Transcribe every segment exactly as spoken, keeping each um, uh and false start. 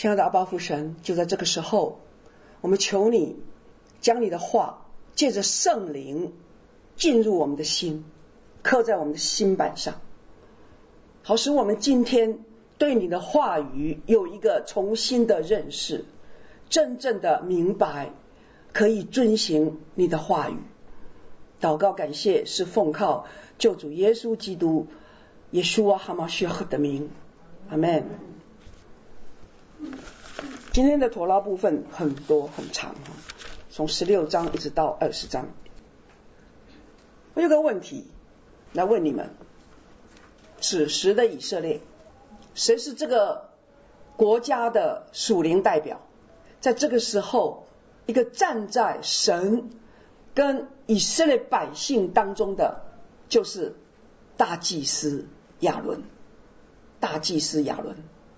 亲爱的阿爸父神，就在这个时候，我们求你将你的话借着圣灵进入我们的心，刻在我们的心板上，好使我们今天对你的话语有一个重新的认识，真正的明白，可以遵行你的话语。祷告感谢是奉靠救主耶稣基督耶稣啊哈马谢赫的名，阿们。今天的陀拉部分很多很长，从十六章一直到二十章。我有个问题来问你们，此时的以色列，谁是这个国家的属灵代表？在这个时候，一个站在神跟以色列百姓当中的，就是大祭司亚伦。大祭司亚伦，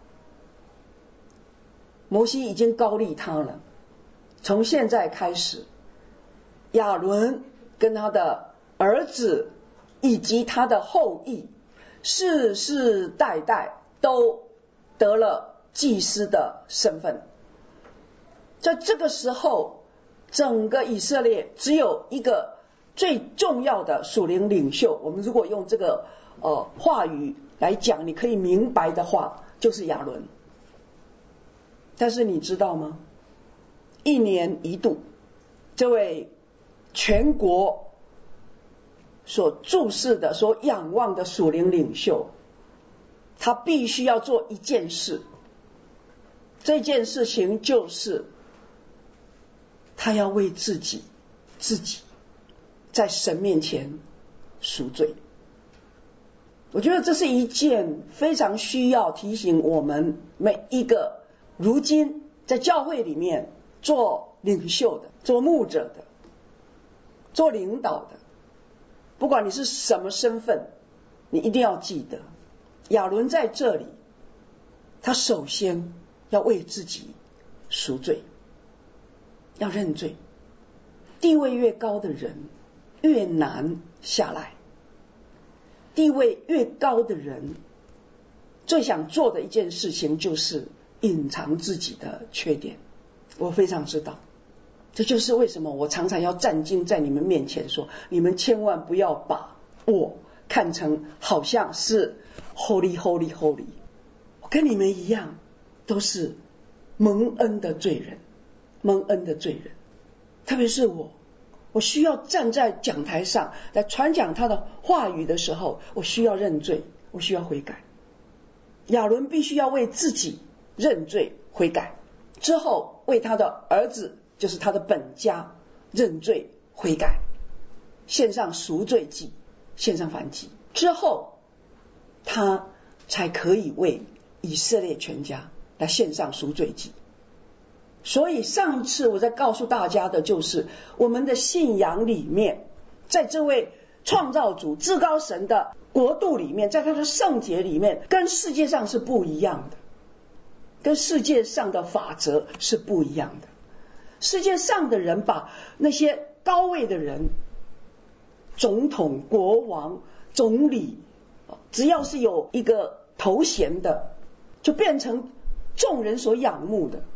摩西已经膏立他了，从现在开始，亚伦跟他的儿子以及他的后裔，世世代代都得了祭司的身份。在这个时候，整个以色列只有一个最重要的属灵领袖，我们如果用这个呃话语来讲，你可以明白的话，就是亚伦。但是你知道吗？一年一度，这位全国所注视的、所仰望的属灵领袖，他必须要做一件事。这件事情就是他要为自己自己在神面前赎罪。我觉得这是一件非常需要提醒我们每一个如今在教会里面做领袖的、做牧者的、做领导的，不管你是什么身份，你一定要记得，亚伦在这里，他首先要为自己赎罪，要认罪。地位越高的人越难下来，地位越高的人最想做的一件事情就是隐藏自己的缺点。我非常知道，这就是为什么我常常要站经在你们面前说，你们千万不要把我看成好像是 holy holy holy， 我跟你们一样都是蒙恩的罪人，蒙恩的罪人。特别是我我需要站在讲台上来传讲他的话语的时候，我需要认罪，我需要悔改。亚伦必须要为自己认罪悔改，之后为他的儿子，就是他的本家认罪悔改，献上赎罪祭，献上燔祭，之后他才可以为以色列全家来献上赎罪祭。所以上次我在告诉大家的就是，我们的信仰里面，在这位创造主至高神的国度里面，在他的圣洁里面，跟世界上是不一样的，跟世界上的法则是不一样的。世界上的人把那些高位的人，总统、国王、总理，只要是有一个头衔的，就变成众人所仰慕的。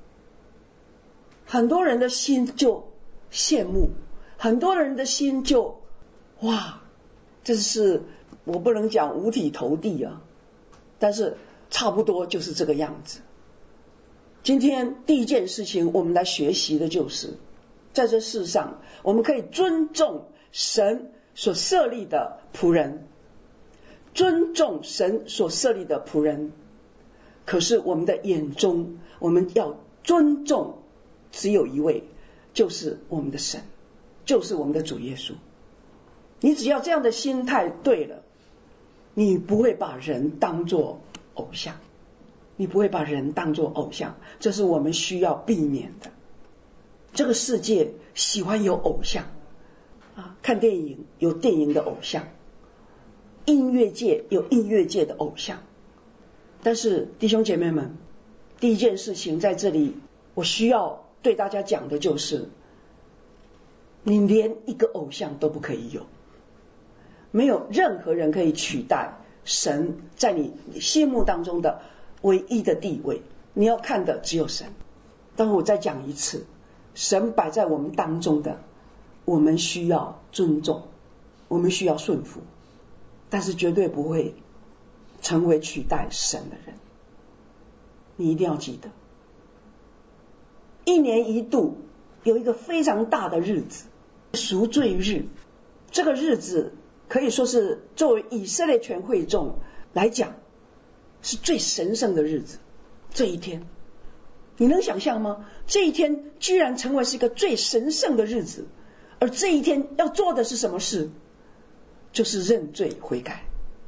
很多人的心就羡慕，很多人的心就哇，这是我不能讲五体投地啊，但是差不多就是这个样子。今天第一件事情我们来学习的就是，在这世上我们可以尊重神所设立的仆人，尊重神所设立的仆人，可是我们的眼中，我们要尊重只有一位，就是我们的神，就是我们的主耶稣。你只要这样的心态对了，你不会把人当作偶像，你不会把人当作偶像，这是我们需要避免的。这个世界喜欢有偶像啊，看电影有电影的偶像，音乐界有音乐界的偶像。但是弟兄姐妹们，第一件事情在这里我需要对大家讲的就是，你连一个偶像都不可以有，没有任何人可以取代神在你心目当中的唯一的地位。 你要看的只有神。但是我再讲一次，神摆在我们当中的，我们需要尊重，我们需要顺服，但是绝对不会成为取代神的人。你一定要记得，一年一度有一个非常大的日子，赎罪日。这个日子可以说是作为以色列全会众来讲是最神圣的日子。这一天你能想象吗？这一天居然成为是一个最神圣的日子，而这一天要做的是什么事？就是认罪悔改。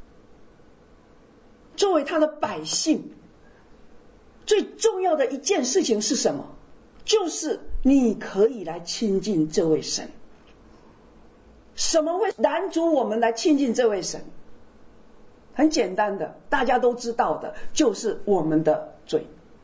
作为他的百姓，最重要的一件事情是什么？就是你可以来亲近这位神。什么会拦阻我们来亲近这位神？很简单的，大家都知道的，就是我们的罪，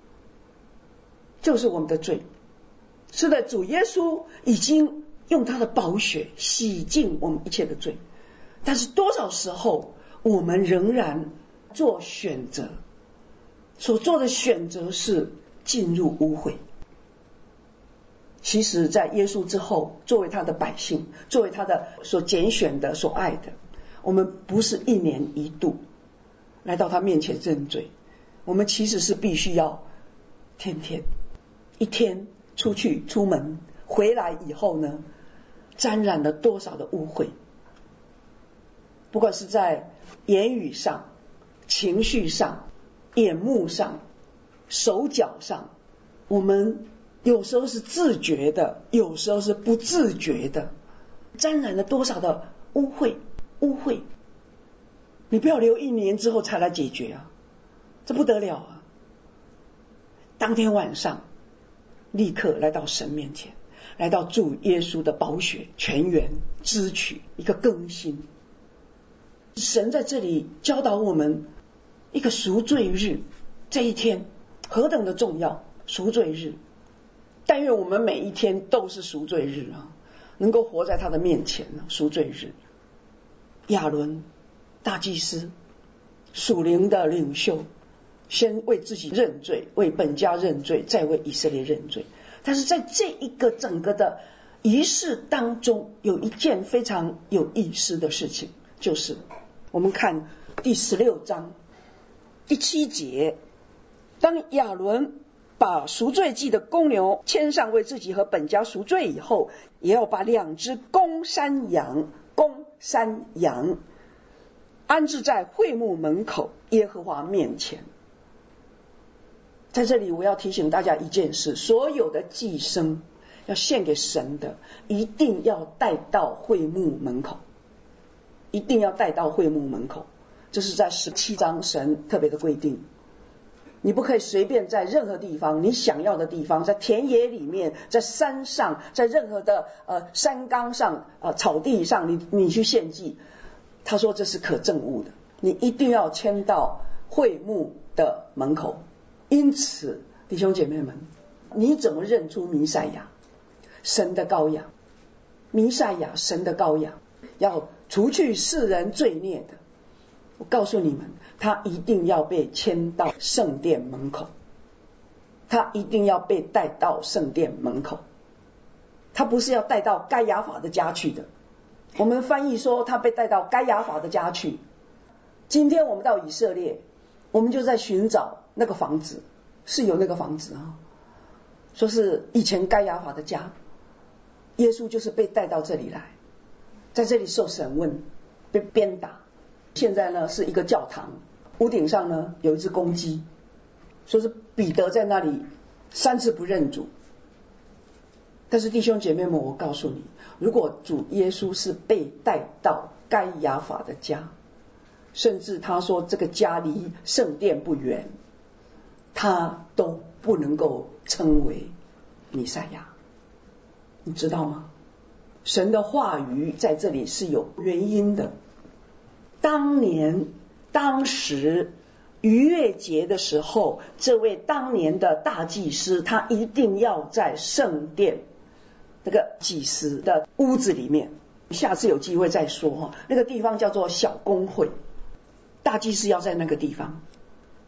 就是我们的罪。是的，主耶稣已经用他的宝血洗净我们一切的罪，但是多少时候我们仍然做选择，所做的选择是进入污秽。其实在耶稣之后，作为他的百姓，作为他的所拣选的所爱的，我们不是一年一度来到他面前认罪，我们其实是必须要天天一天出去出门回来以后呢，沾染了多少的污秽，不管是在言语上、情绪上、眼目上、手脚上，我们有时候是自觉的，有时候是不自觉的，沾染了多少的污秽污秽。你不要留一年之后才来解决啊，这不得了啊！当天晚上立刻来到神面前，来到主耶稣的宝血泉源支取一个更新。神在这里教导我们一个赎罪日，这一天何等的重要！赎罪日，但愿我们每一天都是赎罪日啊，能够活在他的面前啊！赎罪日，亚伦大祭司，属灵的领袖，先为自己认罪，为本家认罪，再为以色列认罪。但是在这一个整个的仪式当中，有一件非常有意思的事情，就是我们看第十六章第七节，当亚伦把赎罪祭的公牛牵上为自己和本家赎罪以后，也要把两只公山羊公山羊安置在会幕门口耶和华面前。在这里我要提醒大家一件事，所有的祭牲要献给神的，一定要带到会幕门口，一定要带到会幕门口。这是在十七章神特别的规定，你不可以随便在任何地方，你想要的地方，在田野里面，在山上，在任何的呃山冈上、呃草地上，你你去献祭。他说这是可憎恶的，你一定要迁到会幕的门口。因此弟兄姐妹们，你怎么认出弥赛亚？神的羔羊，弥赛亚神的羔羊，要除去世人罪孽的。我告诉你们，他一定要被牵到圣殿门口，他一定要被带到圣殿门口，他不是要带到该亚法的家去的。我们翻译说他被带到该亚法的家去。今天我们到以色列，我们就在寻找那个房子，是有那个房子啊，说是以前该亚法的家。耶稣就是被带到这里来，在这里受审问，被鞭打。现在呢是一个教堂，屋顶上呢有一只公鸡，说是彼得在那里三次不认主。但是弟兄姐妹们，我告诉你，如果主耶稣是被带到该亚法的家，甚至他说这个家离圣殿不远，他都不能够称为弥赛亚。你知道吗？神的话语在这里是有原因的。当年当时逾越节的时候，这位当年的大祭司，他一定要在圣殿那个祭司的屋子里面，下次有机会再说哈。那个地方叫做小公会，大祭司要在那个地方。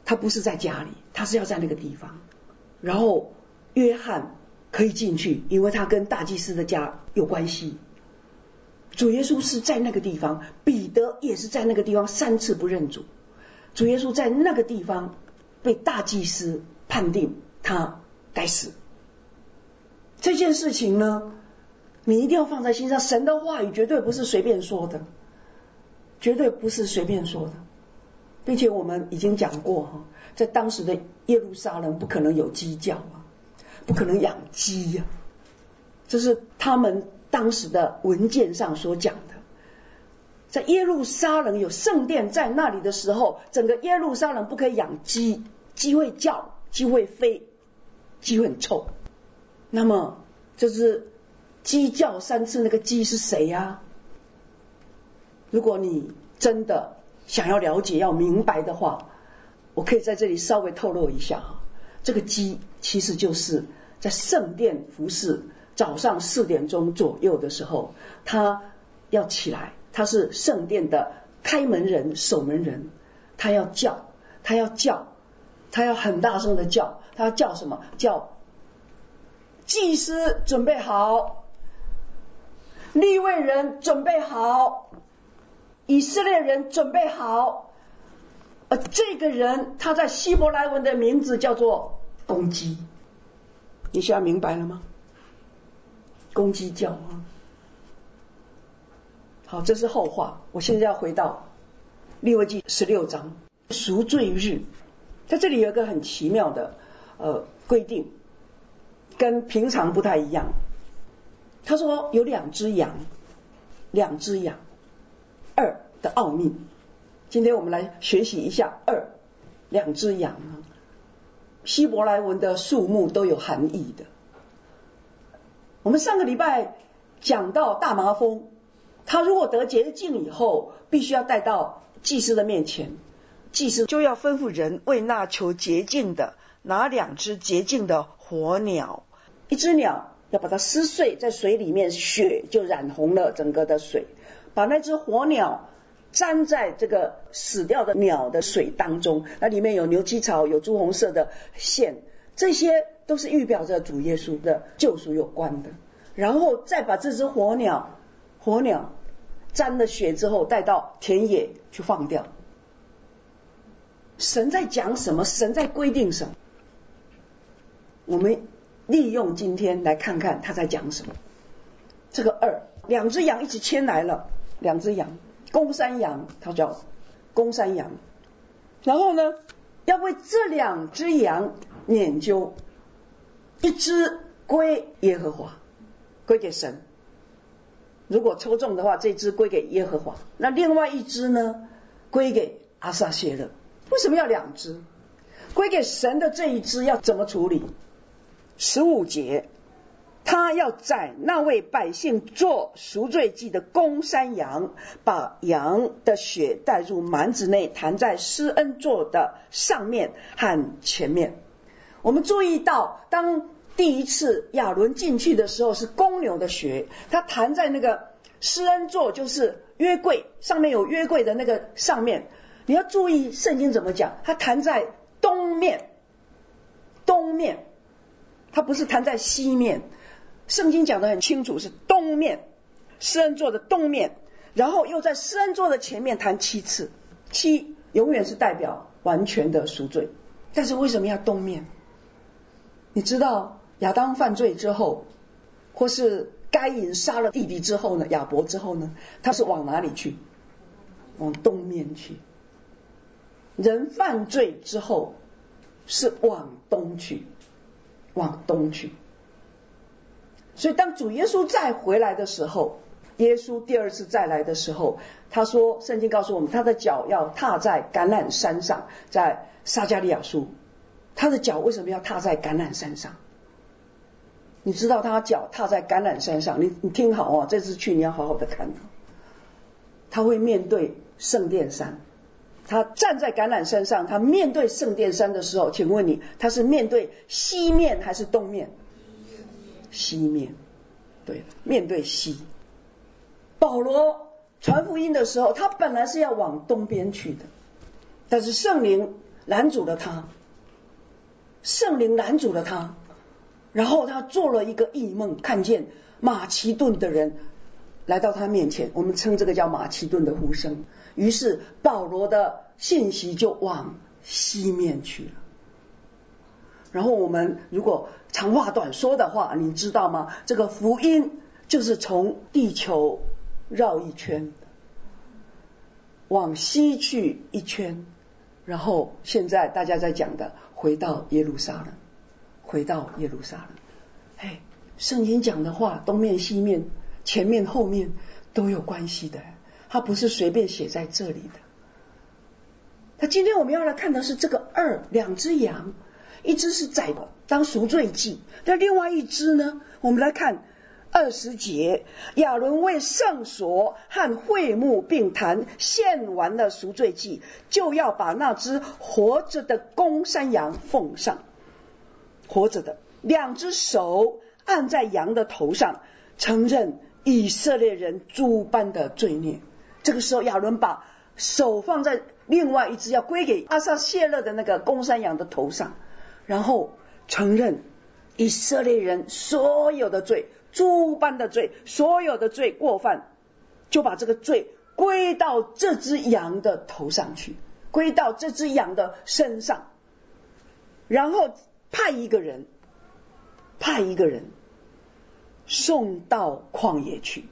他不是在家里，他是要在那个地方。然后约翰可以进去，因为他跟大祭司的家有关系。主耶稣是在那个地方，彼得也是在那个地方三次不认主。主耶稣在那个地方被大祭司判定他该死。这件事情呢，你一定要放在心上，神的话语绝对不是随便说的，绝对不是随便说的。并且我们已经讲过哈，在当时的耶路撒冷不可能有鸡叫啊，不可能养鸡呀、啊，这是他们当时的文件上所讲的。在耶路撒冷有圣殿在那里的时候，整个耶路撒冷不可以养鸡，鸡会叫，鸡会飞，鸡会很臭。那么就是鸡叫三次，那个鸡是谁呀、啊？如果你真的想要了解要明白的话，我可以在这里稍微透露一下，这个鸡其实就是在圣殿服侍，早上四点钟左右的时候，他要起来，他是圣殿的开门人、守门人，他要叫，他要叫，他要很大声的叫，他要叫什么？叫祭司准备好，利未人准备好，以色列人准备好。而这个人他在希伯来文的名字叫做公鸡，你现在明白了吗？公鸡叫啊。好，这是后话，我现在要回到利未记十六章赎罪日。在这里有一个很奇妙的呃规定，跟平常不太一样。他说有两只羊，两只羊，二的奥秘。今天我们来学习一下二，两只羊啊。希伯来文的数目都有含义的。我们上个礼拜讲到大麻风，他如果得洁净以后，必须要带到祭司的面前，祭司就要吩咐人为那求洁净的拿两只洁净的活鸟，一只鸟要把它撕碎，在水里面，血就染红了整个的水，把那只活鸟粘在这个死掉的鸟的水当中，那里面有牛膝草，有朱红色的线，这些都是预表着主耶稣的救赎有关的。然后再把这只活鸟活鸟沾了血之后带到田野去放掉。神在讲什么？神在规定什么？我们利用今天来看看他在讲什么。这个二，两只羊一起牵来了，两只羊，公山羊，它叫公山羊。然后呢，要为这两只羊拈阄，一只归耶和华，归给神。如果抽中的话，这只归给耶和华，那另外一只呢，归给阿撒谢勒。为什么要两只？归给神的这一只要怎么处理？十五节，他要宰那位百姓做赎罪祭的公山羊，把羊的血带入幔子内，弹在施恩座的上面和前面。我们注意到，当第一次亚伦进去的时候，是公牛的血，它弹在那个施恩座，就是约柜上面有约柜的那个上面。你要注意圣经怎么讲，它弹在东面，东面，它不是弹在西面。圣经讲得很清楚，是东面，施恩座的东面，然后又在施恩座的前面弹七次，七永远是代表完全的赎罪。但是为什么要东面？你知道亚当犯罪之后，或是该隐杀了弟弟之后呢，亚伯之后呢，他是往哪里去？往东面去。人犯罪之后是往东去，往东去。所以当主耶稣再回来的时候，耶稣第二次再来的时候，他说，圣经告诉我们，他的脚要踏在橄榄山上，在撒迦利亚书，他的脚为什么要踏在橄榄山上？你知道他脚踏在橄榄山上，你你听好哦，这次去你要好好的看。他会面对圣殿山，他站在橄榄山上，他面对圣殿山的时候，请问你，他是面对西面还是东面？西面，对了，面对西。保罗传福音的时候，他本来是要往东边去的，但是圣灵拦阻了他，圣灵拦阻了他，然后他做了一个异梦，看见马其顿的人来到他面前，我们称这个叫马其顿的呼声。于是保罗的信息就往西面去了。然后我们如果长话短说的话，你知道吗？这个福音就是从地球绕一圈，往西去一圈，然后现在大家在讲的回到耶路撒冷，回到耶路撒冷。嘿，圣经讲的话东面西面前面后面都有关系的，它不是随便写在这里的。那今天我们要来看的是这个二两只羊，一只是宰的当赎罪祭，那另外一只呢，我们来看二十节，亚伦为圣所和会幕并坛献完了赎罪祭，就要把那只活着的公山羊奉上，活着的，两只手按在羊的头上，承认以色列人诸般的罪孽。这个时候亚伦把手放在另外一只要归给阿撒谢勒的那个公山羊的头上，然后承认以色列人所有的罪，诸般的罪，所有的罪过犯，就把这个罪归到这只羊的头上去，归到这只羊的身上，然后派一个人派一个人送到旷野去，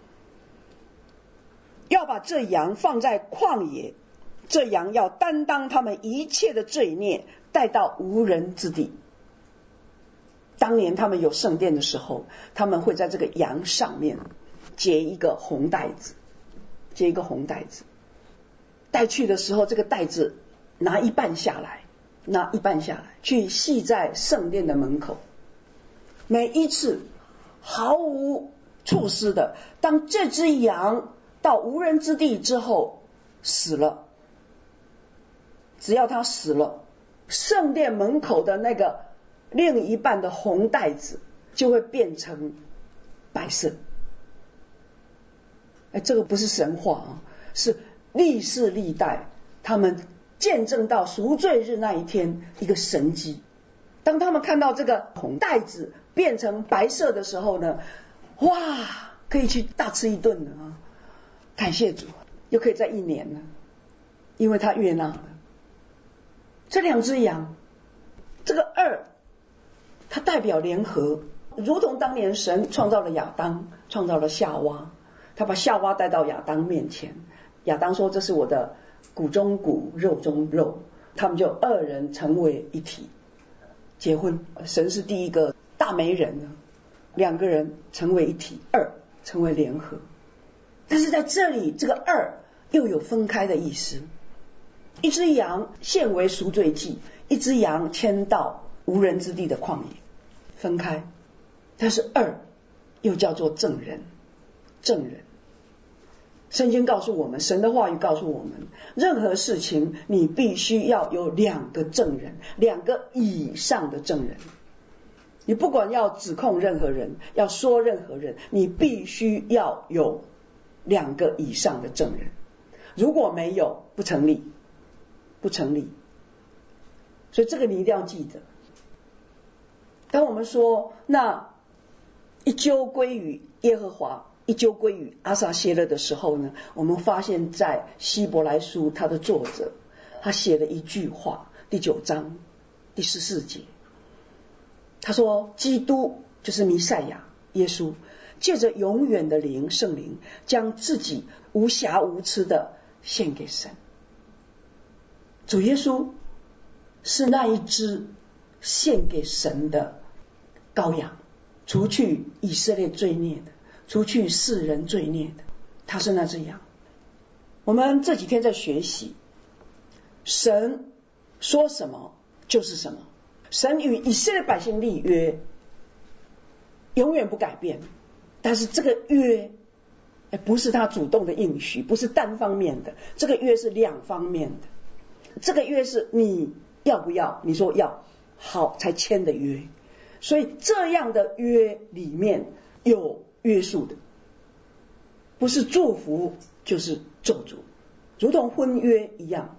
要把这羊放在旷野，这羊要担当他们一切的罪孽，带到无人之地。当年他们有圣殿的时候，他们会在这个羊上面结一个红带子，结一个红带子，带去的时候，这个带子拿一半下来，拿一半下来，去系在圣殿的门口。每一次毫无处失的，当这只羊到无人之地之后死了，只要他死了，圣殿门口的那个另一半的红带子就会变成白色。哎，这个不是神话啊，是历世历代他们见证到赎罪日那一天一个神迹。当他们看到这个红带子变成白色的时候呢，哇，可以去大吃一顿了啊！感谢主，又可以在一年了，因为他悦纳了。这两只羊，这个二，它代表联合，如同当年神创造了亚当，创造了夏娃，他把夏娃带到亚当面前，亚当说这是我的骨中骨，肉中肉，他们就二人成为一体，结婚。神是第一个大媒人呢，两个人成为一体，二成为联合。但是在这里这个二又有分开的意思，一只羊献为赎罪祭，一只羊牵到无人之地的旷野，分开。但是二又叫做证人，证人。圣经告诉我们，神的话语告诉我们，任何事情你必须要有两个证人，两个以上的证人。你不管要指控任何人，要说任何人，你必须要有两个以上的证人，如果没有，不成立，不成立。所以这个你一定要记得。当我们说那一揪归于耶和华，一揪归于阿撒谢勒的时候呢，我们发现在希伯来书他的作者他写了一句话，第九章第十四节，他说基督就是弥赛亚耶稣，借着永远的灵圣灵，将自己无瑕无疵的献给神。主耶稣是那一只献给神的羔羊，除去以色列罪孽的，除去世人罪孽的，他是那只羊。我们这几天在学习，神说什么就是什么，神与以色列百姓立约，永远不改变。但是这个约不是他主动的应许，不是单方面的，这个约是两方面的。这个约是你要不要，你说要，好才签的约。所以这样的约里面有约束的，不是祝福就是咒诅，如同婚约一样。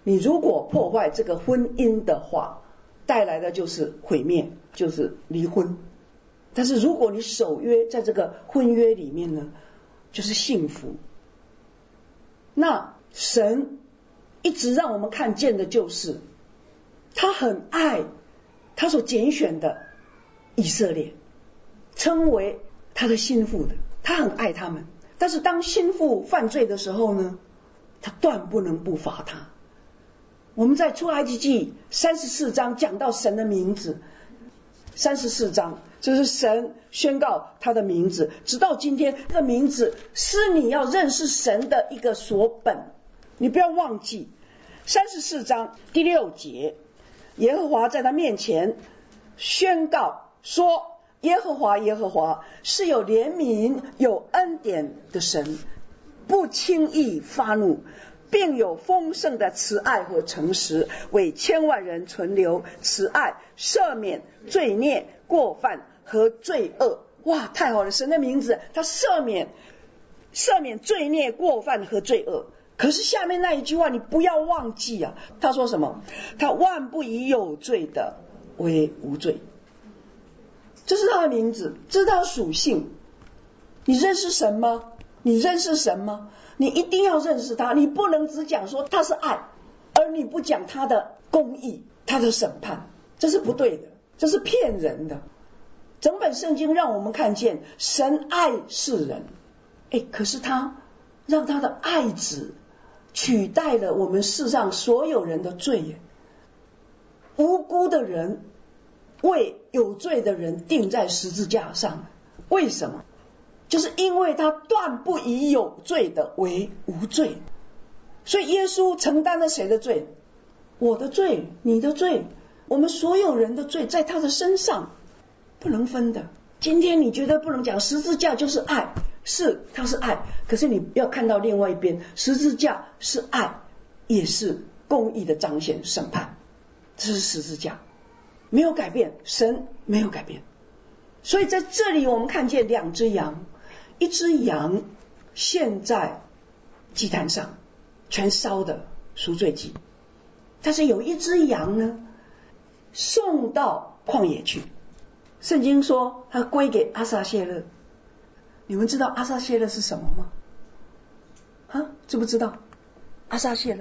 你如果破坏这个婚姻的话，带来的就是毁灭，就是离婚。但是如果你守约，在这个婚约里面呢，就是幸福。那神一直让我们看见的就是他很爱他所拣选的以色列，称为他的心腹的，他很爱他们。但是当心腹犯罪的时候呢，他断不能不罚他。我们在出埃及记三十四章讲到神的名字，三十四章就是神宣告他的名字，直到今天这个名字是你要认识神的一个所本，你不要忘记。三十四章第六节，耶和华在他面前宣告说，耶和华耶和华是有怜悯有恩典的神，不轻易发怒，并有丰盛的慈爱和诚实，为千万人存留慈爱，赦免罪孽过犯和罪恶。哇，太好了，神的名字他赦免赦免罪孽过犯和罪恶。可是下面那一句话你不要忘记啊，他说什么？他万不以有罪的为无罪。这是他的名字，这是他的属性。你认识神吗？你认识神吗？你一定要认识他，你不能只讲说他是爱，而你不讲他的公义，他的审判，这是不对的，这是骗人的。整本圣经让我们看见神爱世人，诶，可是他让他的爱子取代了我们世上所有人的罪耶。无辜的人为有罪的人钉在十字架上，为什么？就是因为他断不以有罪的为无罪。所以耶稣承担了谁的罪？我的罪，你的罪，我们所有人的罪在他的身上，不能分的。今天你觉得不能讲十字架就是爱，是，它是爱，可是你要看到另外一边，十字架是爱，也是公义的彰显审判，这是十字架，没有改变，神没有改变。所以在这里我们看见两只羊，一只羊献在祭坛上，全烧的赎罪祭，但是有一只羊呢，送到旷野去。圣经说它归给阿撒谢勒。你们知道阿撒谢勒是什么吗？啊，知不知道阿撒谢勒？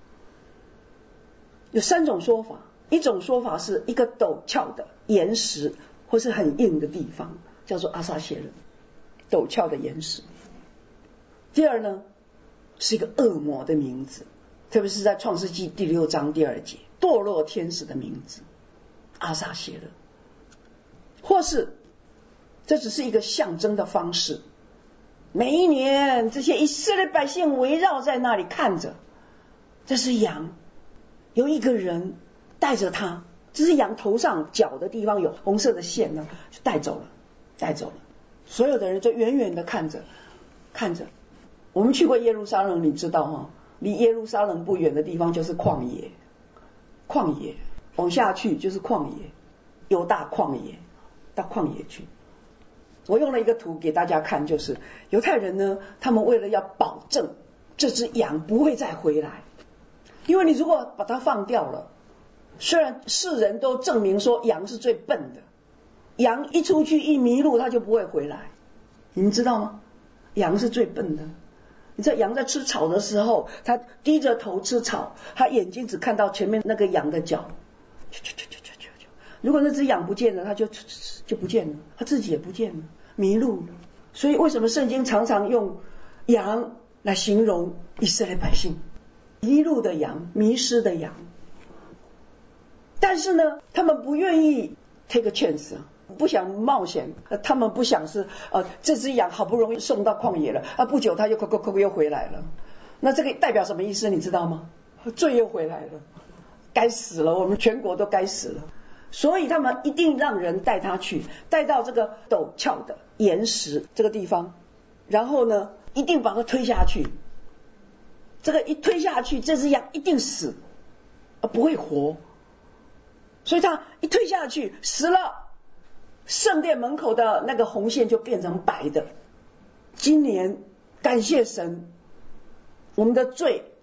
有三种说法，一种说法是一个陡峭的岩石或是很硬的地方，叫做阿撒谢勒，陡峭的岩石。第二呢，是一个恶魔的名字，特别是在创世纪第六章第二节，堕落天使的名字阿撒谢勒。或是这只是一个象征的方式，每一年这些以色列百姓围绕在那里看着，这是羊，有一个人带着他，这是羊头上角的地方有红色的线呢，就带走了带走了所有的人就远远的看着看着。我们去过耶路撒冷，你知道哈，离耶路撒冷不远的地方就是旷野，旷野往下去就是旷野，犹大旷野，到旷野去。我用了一个图给大家看，就是犹太人呢，他们为了要保证这只羊不会再回来，因为你如果把它放掉了，虽然世人都证明说羊是最笨的，羊一出去一迷路它就不会回来，你们知道吗？羊是最笨的。你知道羊在吃草的时候，它低着头吃草，它眼睛只看到前面那个羊的脚，如果那只羊不见了，它就就不见了，它自己也不见了，迷路了。所以为什么圣经常常用羊来形容以色列百姓，迷路的羊，迷失的羊。但是呢，他们不愿意 take a chance， 不想冒险，他们不想是呃这只羊好不容易送到旷野了，啊不久它又扣扣扣又回来了。那这个代表什么意思你知道吗？罪又回来了，该死了，我们全国都该死了。所以他们一定让人带他去，带到这个陡峭的岩石这个地方，然后呢一定把它推下去，这个一推下去这只羊一定死，不会活。所以他一推下去死了，圣殿门口的那个红线就变成白的。今年感谢神，我们的罪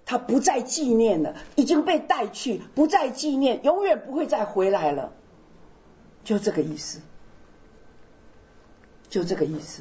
他不再纪念了，已经被带去，不再纪念，永远不会再回来了。就这个意思，就这个意思。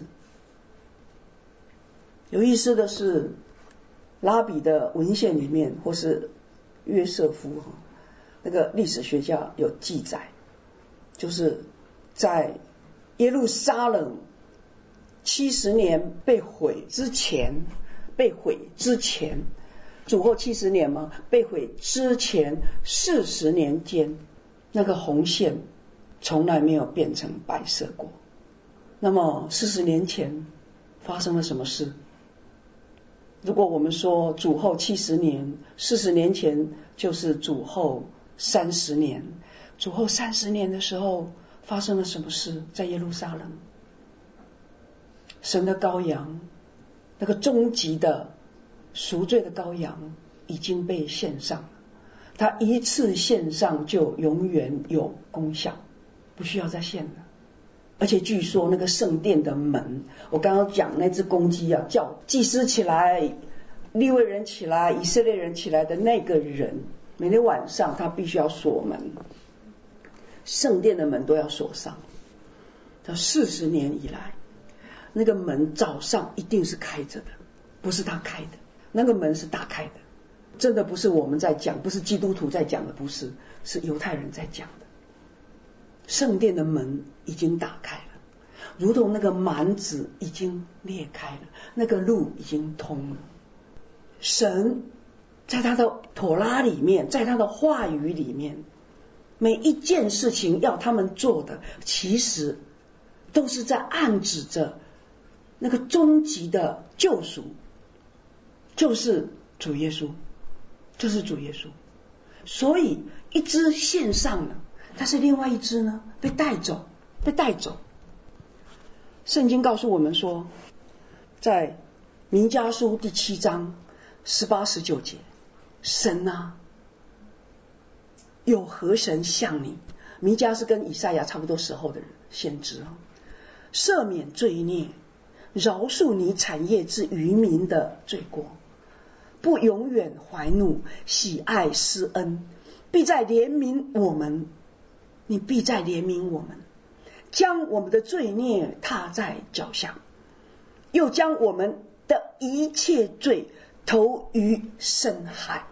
有意思的是，拉比的文献里面，或是约瑟夫那个历史学家有记载，就是在耶路撒冷七十年被毁之前，被毁之前，主后七十年吗？被毁之前四十年间，那个红线从来没有变成白色过。那么四十年前发生了什么事？如果我们说主后七十年，四十年前就是主后三十年，主后三十年的时候发生了什么事？在耶路撒冷，神的羔羊，那个终极的赎罪的羔羊已经被献上了，他一次献上就永远有功效，不需要再献了。而且据说那个圣殿的门，我刚刚讲那只公鸡啊，叫祭司起来，利未人起来，以色列人起来的那个人，每天晚上他必须要锁门，圣殿的门都要锁上。他四十年以来，那个门早上一定是开着的，不是他开的，那个门是打开的。真的不是我们在讲，不是基督徒在讲的，不是，是犹太人在讲的。圣殿的门已经打开了，如同那个幔子已经裂开了，那个路已经通了。神在他的妥拉里面，在他的话语里面，每一件事情要他们做的，其实都是在暗指着那个终极的救赎，就是主耶稣，就是主耶稣。所以一只献上了，但是另外一只呢，被带走，被带走。圣经告诉我们说，在弥迦书第七章十八十九节，神啊，有何神像你？弥迦是跟以赛亚差不多时候的人，先知啊，赦免罪孽，饶恕你产业之渔民的罪过，不永远怀怒，喜爱施恩，必在怜悯我们，你必在怜悯我们，将我们的罪孽踏在脚下，又将我们的一切罪投于深海。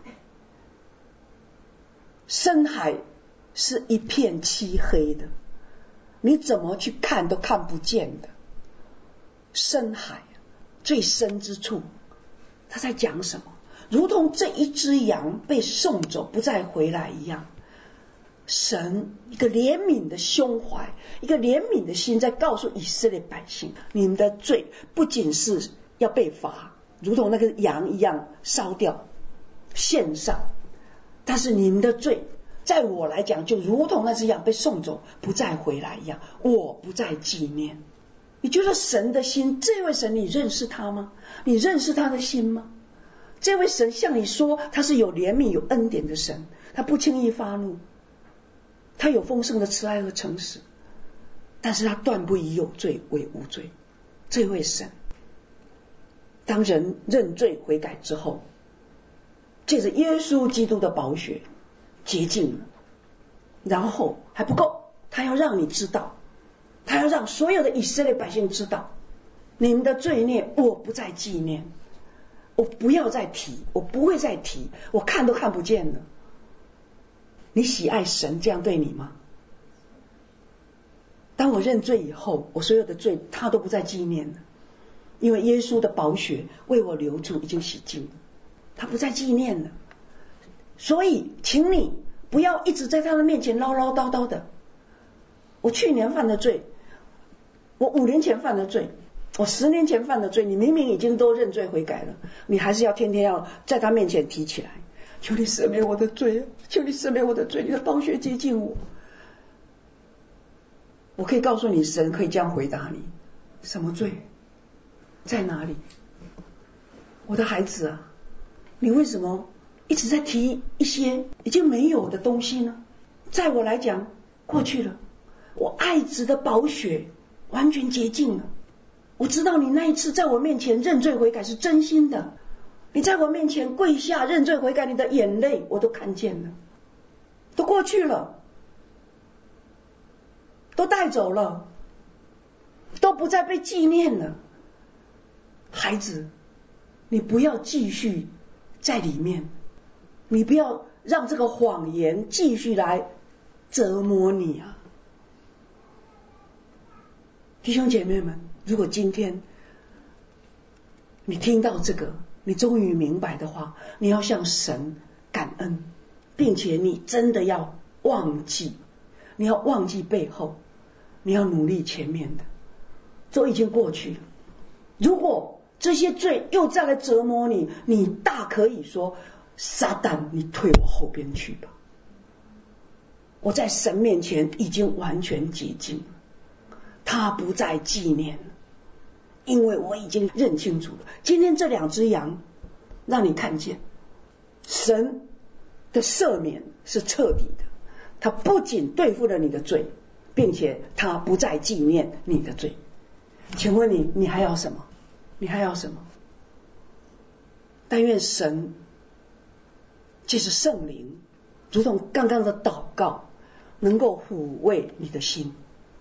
深海是一片漆黑的，你怎么去看都看不见的。深海最深之处，他在讲什么？如同这一只羊被送走不再回来一样，神一个怜悯的胸怀，一个怜悯的心，在告诉以色列百姓，你们的罪不仅是要被罚，如同那个羊一样烧掉献上，但是你们的罪在我来讲就如同那只羊被送走不再回来一样，我不再纪念。你觉得神的心，这位神你认识他吗？你认识他的心吗？这位神向你说他是有怜悯有恩典的神，他不轻易发怒，他有丰盛的慈爱和诚实，但是他断不以有罪为无罪。这位神当人认罪悔改之后，借着耶稣基督的宝血洁净了，然后还不够，他要让你知道，他要让所有的以色列百姓知道，你们的罪孽我不再纪念，我不要再提，我不会再提，我看都看不见了。你喜爱神这样对你吗？当我认罪以后，我所有的罪他都不再纪念了，因为耶稣的宝血为我流出，已经洗净了，他不再纪念了。所以请你不要一直在他的面前唠唠叨叨的，我去年犯的罪，我五年前犯的罪，我十年前犯的罪，你明明已经都认罪悔改了，你还是要天天要在他面前提起来，求你赦免我的罪，求你赦免我的罪，你的宝血洁净我。我可以告诉你，神可以这样回答你，什么罪在哪里？我的孩子啊，你为什么一直在提一些已经没有的东西呢？在我来讲过去了，我爱子的宝血完全洁净了。我知道你那一次在我面前认罪悔改是真心的， 你在我面前跪下认罪悔改，你的眼泪我都看见了，都过去了，都带走了，都不再被纪念了。孩子，你不要继续在里面，你不要让这个谎言继续来折磨你啊！弟兄姐妹们，如果今天你听到这个，你终于明白的话，你要向神感恩，并且你真的要忘记，你要忘记背后，你要努力前面的，都已经过去了。如果这些罪又再来折磨你，你大可以说，撒旦，你退我后边去吧，我在神面前已经完全洁净了，他不再纪念了，因为我已经认清楚了。今天这两只羊让你看见神的赦免是彻底的，他不仅对付了你的罪，并且他不再纪念你的罪。请问你你还要什么？你还要什么？但愿神借着圣灵，如同刚刚的祷告，能够抚慰你的心。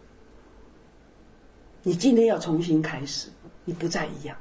你今天要重新开始，你不再一样。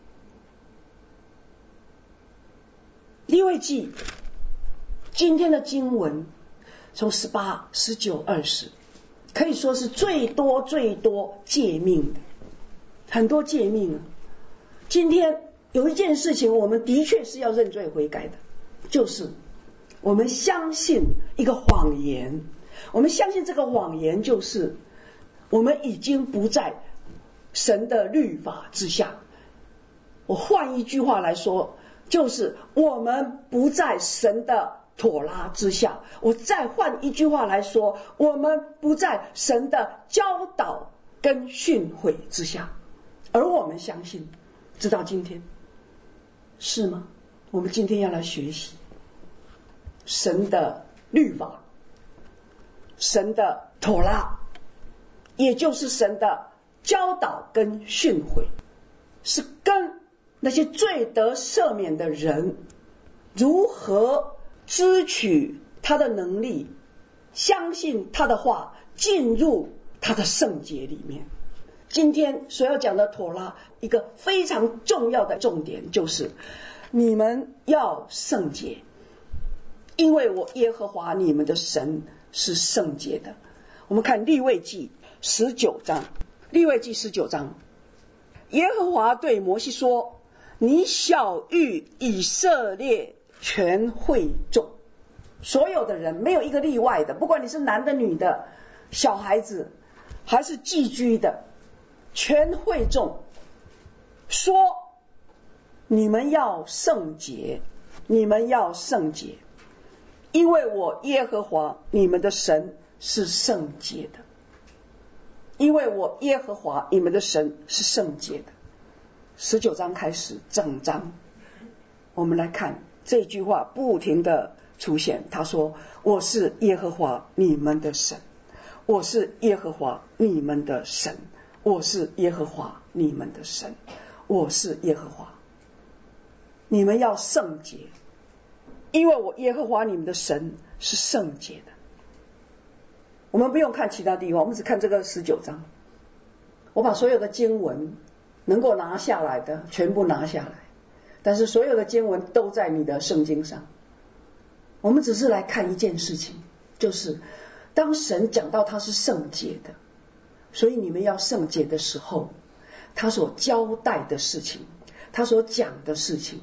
利未记今天的经文从十八、十九、二十，可以说是最多最多诫命的，很多诫命啊。今天有一件事情我们的确是要认罪悔改的，就是我们相信一个谎言，我们相信这个谎言就是我们已经不在神的律法之下。我换一句话来说，就是我们不在神的妥拉之下。我再换一句话来说，我们不在神的教导跟训诲之下。而我们相信，直到今天，是吗？我们今天要来学习神的律法，神的妥拉，也就是神的教导跟训诲，是跟那些罪得赦免的人如何支取他的能力，相信他的话，进入他的圣洁里面。今天所要讲的妥拉，一个非常重要的重点就是你们要圣洁，因为我耶和华你们的神是圣洁的。我们看利未记十九章，利未记十九章，耶和华对摩西说，你晓谕以色列全会众，所有的人没有一个例外的，不管你是男的女的，小孩子还是寄居的，全会众说，你们要圣洁，你们要圣洁，因为我耶和华你们的神是圣洁的，因为我耶和华你们的神是圣洁的。十九章开始整章，我们来看这句话不停的出现，他说，我是耶和华你们的神，我是耶和华你们的神，我是耶和华你们的神，我是耶和华，你们要圣洁，因为我耶和华你们的神是圣洁的。我们不用看其他地方，我们只看这个十九章。我把所有的经文能够拿下来的全部拿下来，但是所有的经文都在你的圣经上。我们只是来看一件事情，就是当神讲到他是圣洁的，所以你们要圣洁的时候，他所交代的事情，他所讲的事情，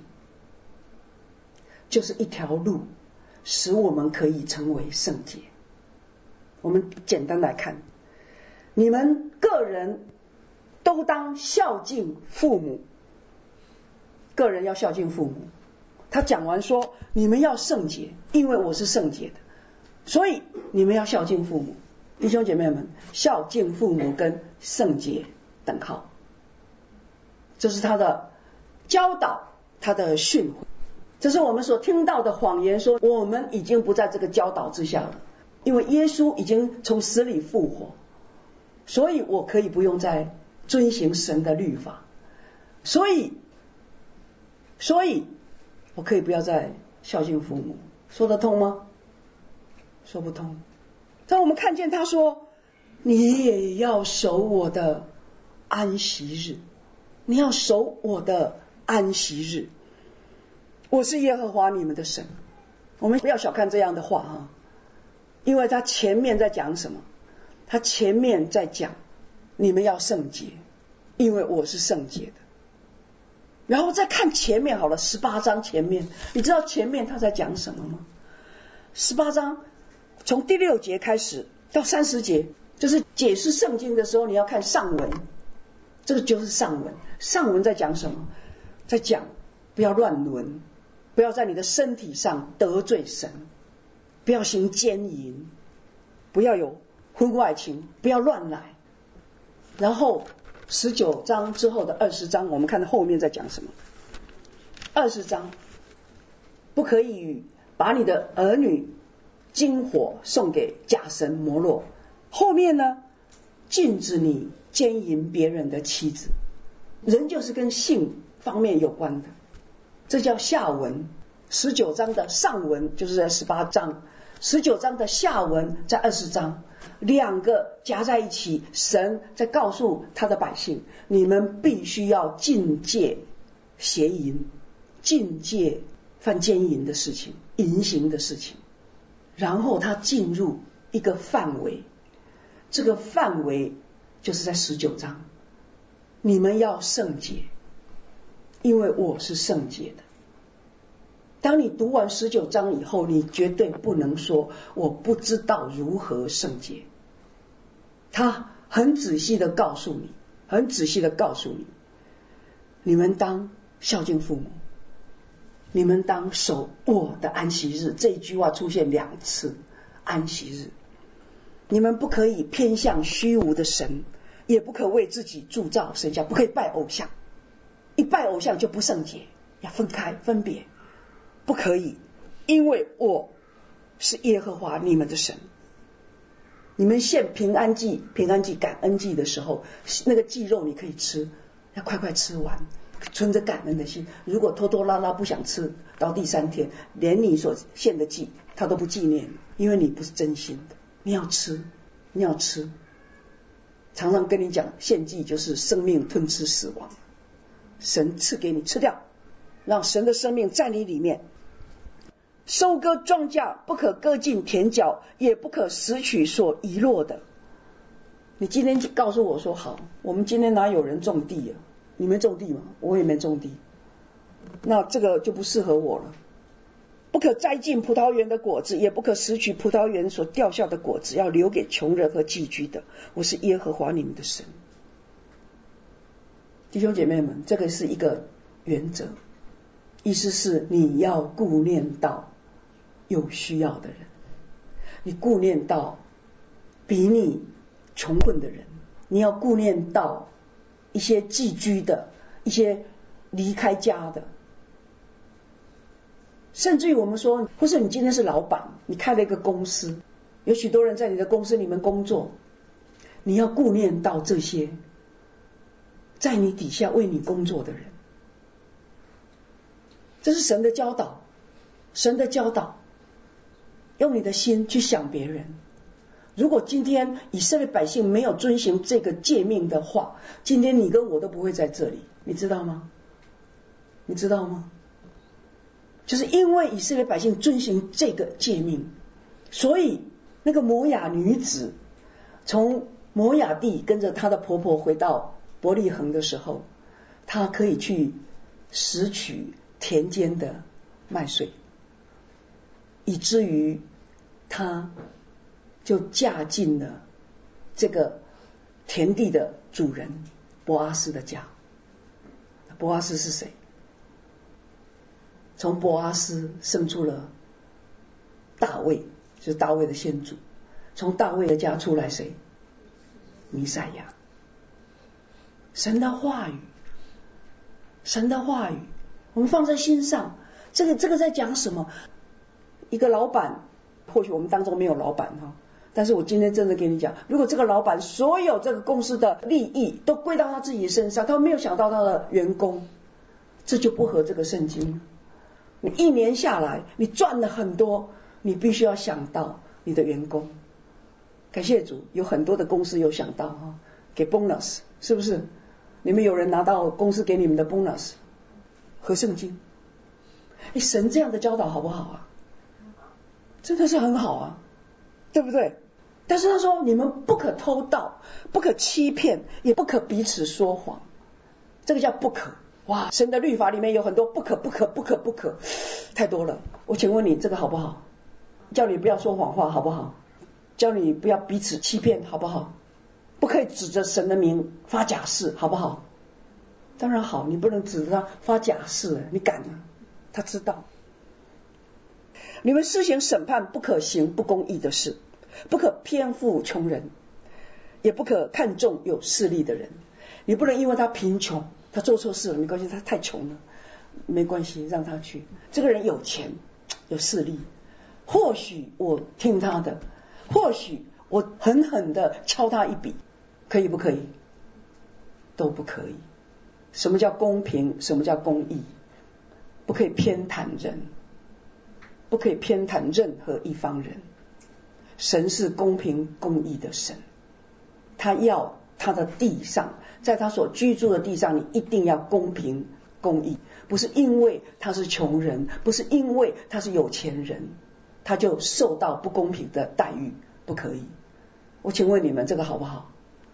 就是一条路，使我们可以成为圣洁。我们简单来看，你们个人都当孝敬父母，个人要孝敬父母。他讲完说，你们要圣洁，因为我是圣洁的，所以你们要孝敬父母。弟兄姐妹们，孝敬父母跟圣洁等号，这是他的教导，他的训诲。这是我们所听到的谎言，说我们已经不在这个教导之下了，因为耶稣已经从死里复活，所以我可以不用再遵行神的律法。所以所以我可以不要再孝敬父母，说得通吗？说不通。当我们看见他说，你也要守我的安息日，你要守我的安息日，我是耶和华你们的神。我们不要小看这样的话啊，因为他前面在讲什么？他前面在讲你们要圣洁，因为我是圣洁的。然后再看前面好了，十八章前面，你知道前面他在讲什么吗？十八章从第六节开始到三十节，就是解释圣经的时候，你要看上文，这个就是上文。上文在讲什么？在讲不要乱伦，不要在你的身体上得罪神，不要行奸淫，不要有婚外情，不要乱来。然后十九章之后的二十章，我们看后面在讲什么。二十章，不可以把你的儿女金火送给假神摩洛。后面呢，禁止你奸淫别人的妻子。人就是跟性方面有关的，这叫下文。十九章的上文就是在十八章，十九章的下文在二十章，两个夹在一起。神在告诉他的百姓，你们必须要禁戒邪淫，禁戒犯奸淫的事情，淫行的事情。然后他进入一个范围，这个范围就是在十九章，你们要圣洁，因为我是圣洁的。当你读完十九章以后，你绝对不能说我不知道如何圣洁。他很仔细的告诉你，很仔细的告诉你，你们当孝敬父母，你们当守我的安息日。这一句话出现两次，安息日。你们不可以偏向虚无的神，也不可为自己铸造神像，不可以拜偶像。一拜偶像就不圣洁，要分开分别，不可以，因为我是耶和华你们的神。你们献平安祭、平安祭、感恩祭的时候，那个祭肉你可以吃，要快快吃完，存着感恩的心。如果拖拖拉拉不想吃，到第三天连你所献的祭他都不纪念，因为你不是真心的。你要吃，你要吃。常常跟你讲，献祭就是生命吞吃死亡，神赐给你吃掉，让神的生命在你里面。收割庄稼不可割尽田角，也不可拾取所遗落的。你今天告诉我说好，我们今天哪有人种地啊？你们种地吗？我也没种地，那这个就不适合我了。不可摘尽葡萄园的果子，也不可拾取葡萄园所掉下的果子，要留给穷人和寄居的。我是耶和华你们的神。弟兄姐妹们，这个是一个原则，意思是你要顾念到有需要的人，你顾念到比你穷困的人，你要顾念到一些寄居的，一些离开家的。甚至于我们说，或是你今天是老板，你开了一个公司，有许多人在你的公司里面工作，你要顾念到这些在你底下为你工作的人。这是神的教导，神的教导，用你的心去想别人。如果今天以色列百姓没有遵行这个诫命的话，今天你跟我都不会在这里，你知道吗？你知道吗？就是因为以色列百姓遵行这个诫命，所以那个摩亚女子从摩亚地跟着她的婆婆回到伯利恒的时候，她可以去拾取田间的麦穗，以至于她就嫁进了这个田地的主人伯阿斯的家。伯阿斯是谁？从伯阿斯生出了大卫，就是大卫的先祖。从大卫的家出来谁？弥赛亚。神的话语，神的话语我们放在心上。这个这个在讲什么？一个老板，或许我们当中没有老板哈，但是我今天真的跟你讲，如果这个老板所有这个公司的利益都归到他自己身上，他没有想到他的员工，这就不合这个圣经。 你一年下来你赚了很多，你必须要想到你的员工。感谢主，有很多的公司有想到哈，给 bonus， 是不是？你们有人拿到公司给你们的 bonus 和圣经？哎，神这样的教导好不好啊？真的是很好啊，对不对？但是他说你们不可偷盗，不可欺骗，也不可彼此说谎，这个叫不可。哇，神的律法里面有很多不可不可不可不可，太多了。我请问你这个好不好？叫你不要说谎话好不好？叫你不要彼此欺骗好不好？不可以指着神的名发假誓好不好？当然好，你不能指着他发假誓，你敢吗？他知道。你们施行审判，不可行不公义的事，不可偏负穷人，也不可看重有势力的人。你不能因为他贫穷，他做错事了没关系，他太穷了没关系，让他去。这个人有钱有势力，或许我听他的，或许我狠狠的敲他一笔，可以不可以？都不可以。什么叫公平？什么叫公义？不可以偏袒人，不可以偏袒任何一方人。神是公平公义的神，他要他的地上，在他所居住的地上，你一定要公平公义，不是因为他是穷人，不是因为他是有钱人，他就受到不公平的待遇，不可以。我请问你们这个好不好？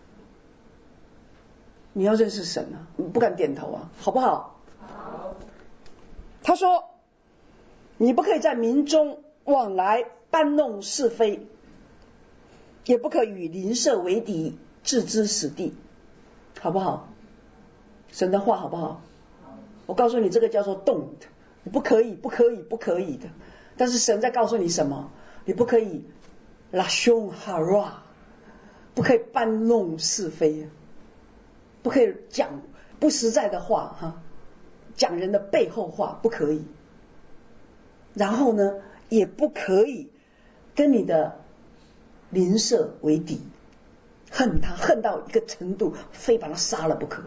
你要认识神啊，你不敢点头啊，好不好？好。他说你不可以在民中往来搬弄是非，也不可与邻舍为敌，置之死地，好不好？神的话好不好？我告诉你，这个叫做 don't， 你不可以不可以不可以的。但是神在告诉你什么？你不可以 lashon hara， 不可以搬弄是非，不可以讲不实在的话哈，讲人的背后话不可以。然后呢，也不可以跟你的邻舍为敌，恨他恨到一个程度，非把他杀了不可。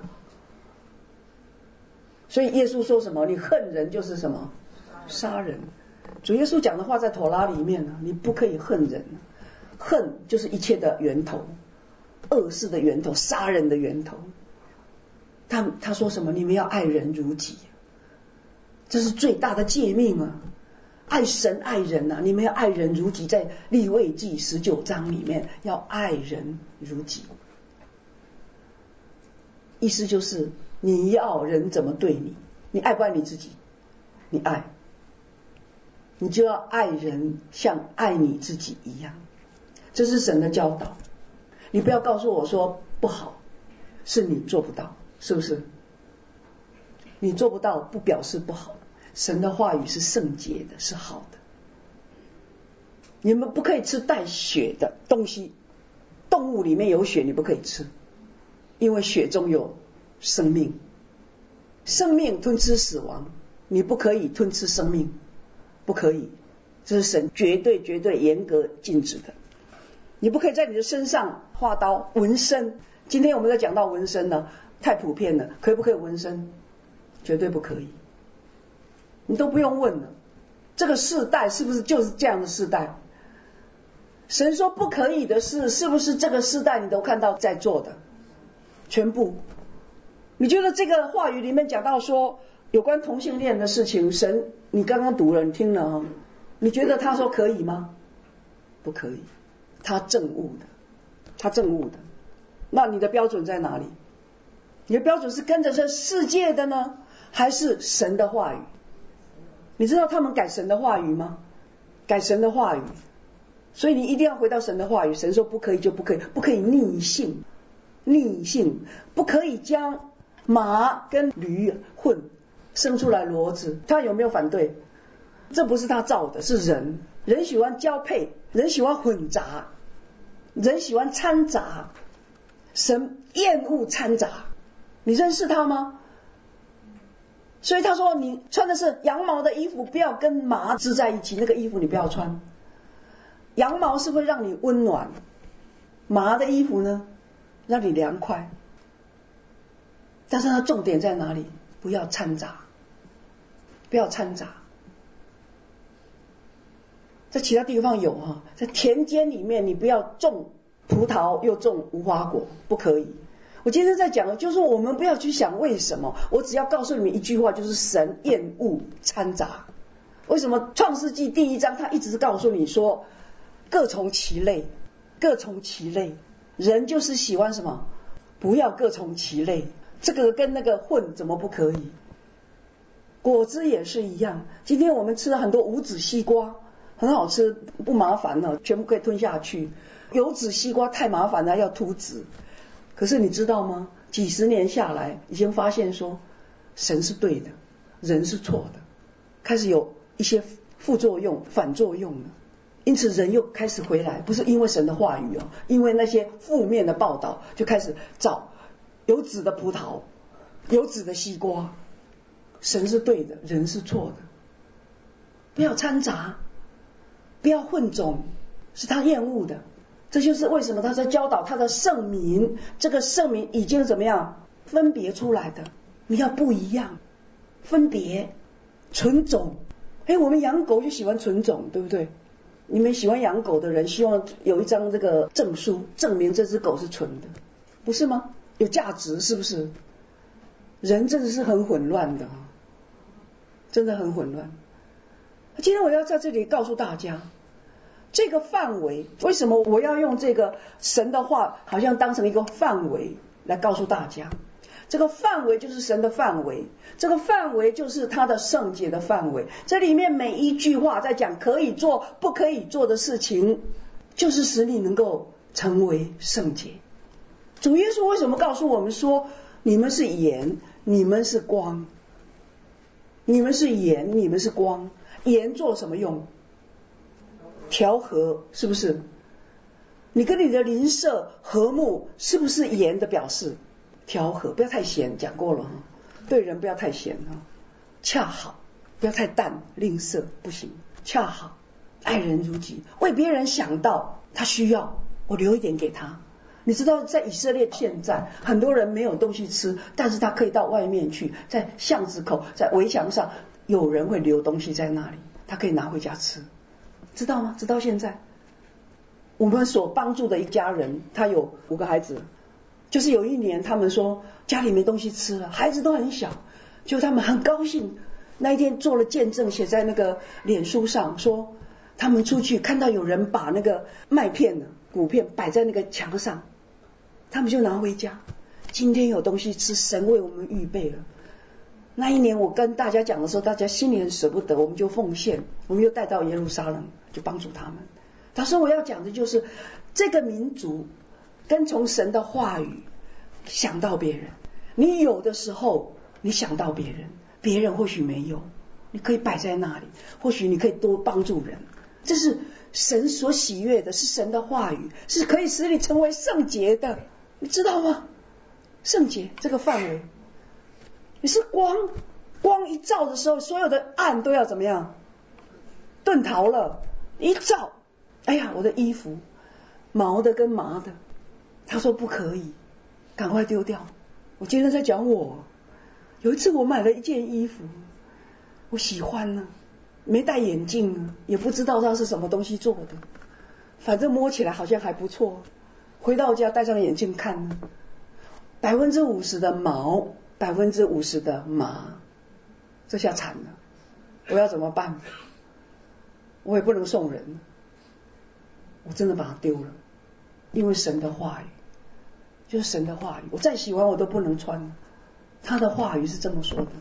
所以耶稣说什么？你恨人就是什么？杀人。主耶稣讲的话在妥拉里面呢，你不可以恨人，恨就是一切的源头，恶事的源头，杀人的源头。他他说什么？你们要爱人如己，这是最大的诫命啊！爱神爱人啊！你们要爱人如己，在利未记十九章里面要爱人如己，意思就是你要人怎么对你，你爱不爱你自己？你爱，你就要爱人像爱你自己一样，这是神的教导。你不要告诉我说不好，是你做不到，是不是？你做不到不表示不好，神的话语是圣洁的，是好的。你们不可以吃带血的东西，动物里面有血你不可以吃，因为血中有生命，生命吞吃死亡，你不可以吞吃生命，不可以，这是神绝对绝对严格禁止的。你不可以在你的身上画刀纹身，今天我们在讲到纹身呢，太普遍了，可不可以纹身？绝对不可以。你都不用问了，这个世代是不是就是这样的世代？神说不可以的事，是不是这个世代你都看到在做的？全部。你觉得这个话语里面讲到说有关同性恋的事情，神你刚刚读了，你听了啊，你觉得他说可以吗？不可以，他憎恶的，他憎恶的。那你的标准在哪里？你的标准是跟着这世界的呢，还是神的话语？你知道他们改神的话语吗？改神的话语，所以你一定要回到神的话语。神说不可以就不可以，不可以逆性，逆性不可以将马跟驴混，生出来骡子。他有没有反对？这不是他造的，是人。人喜欢交配，人喜欢混杂，人喜欢掺杂，神厌恶掺杂。你认识他吗？所以他说你穿的是羊毛的衣服，不要跟麻织在一起，那个衣服你不要穿。羊毛是会让你温暖，麻的衣服呢让你凉快。但是它重点在哪里？不要掺杂，不要掺杂。 在其他地方有哈，在田间里面你不要种葡萄又种无花果，不可以。我今天在讲的就是我们不要去想为什么，我只要告诉你们一句话，就是神厌恶掺杂。为什么创世纪第一章他一直是告诉你说各从其类，各从其类，人就是喜欢什么，不要各从其类，这个跟那个混怎么不可以？果汁也是一样，今天我们吃了很多无籽西瓜，很好吃，不麻烦了，全部可以吞下去。有籽西瓜太麻烦了，要吐籽。可是你知道吗？几十年下来，已经发现说，神是对的，人是错的，开始有一些副作用、反作用了。因此人又开始回来，不是因为神的话语哦，因为那些负面的报道，就开始找有籽的葡萄、有籽的西瓜。神是对的，人是错的，不要掺杂，不要混种，是他厌恶的。这就是为什么他在教导他的圣民，这个圣民已经怎么样分别出来的，你要不一样，分别纯种。哎，我们养狗就喜欢纯种，对不对？你们喜欢养狗的人希望有一张这个证书证明这只狗是纯的，不是吗？有价值，是不是？人真的是很混乱的，真的很混乱。今天我要在这里告诉大家这个范围，为什么我要用这个神的话好像当成一个范围来告诉大家，这个范围就是神的范围，这个范围就是他的圣洁的范围。这里面每一句话在讲可以做不可以做的事情，就是使你能够成为圣洁。主耶稣为什么告诉我们说你们是盐，你们是光，你们是盐，你们是光。盐做什么用？调和，是不是？你跟你的邻舍和睦，是不是盐的表示？调和，不要太咸，讲过了，对人不要太咸，恰好，不要太淡，吝啬不行，恰好，爱人如己，为别人想到他需要，我留一点给他。你知道在以色列现在很多人没有东西吃，但是他可以到外面去，在巷子口，在围墙上有人会留东西在那里，他可以拿回家吃，知道吗？直到现在我们所帮助的一家人，他有五个孩子，就是有一年他们说家里没东西吃了，孩子都很小，就他们很高兴，那一天做了见证，写在那个脸书上，说他们出去看到有人把那个麦片的谷片摆在那个墙上，他们就拿回家，今天有东西吃，神为我们预备了。那一年我跟大家讲的时候，大家心里很舍不得，我们就奉献，我们又带到耶路撒冷，就帮助他们。他说我要讲的就是这个民族跟从神的话语想到别人，你有的时候你想到别人，别人或许没有，你可以摆在那里，或许你可以多帮助人，这是神所喜悦的，是神的话语，是可以使你成为圣洁的，你知道吗？圣洁这个范围，你是光，光一照的时候，所有的暗都要怎么样？遁逃了。一照，哎呀，我的衣服毛的跟麻的，他说不可以，赶快丢掉。我今天在讲我，有一次我买了一件衣服，我喜欢呢，没戴眼镜呢，也不知道它是什么东西做的，反正摸起来好像还不错。回到家戴上眼镜看呢，百分之五十的毛，百分之五十的麻，这下惨了，我要怎么办？我也不能送人，我真的把它丢了，因为神的话语就是神的话语，我再喜欢我都不能穿，他的话语是这么说的。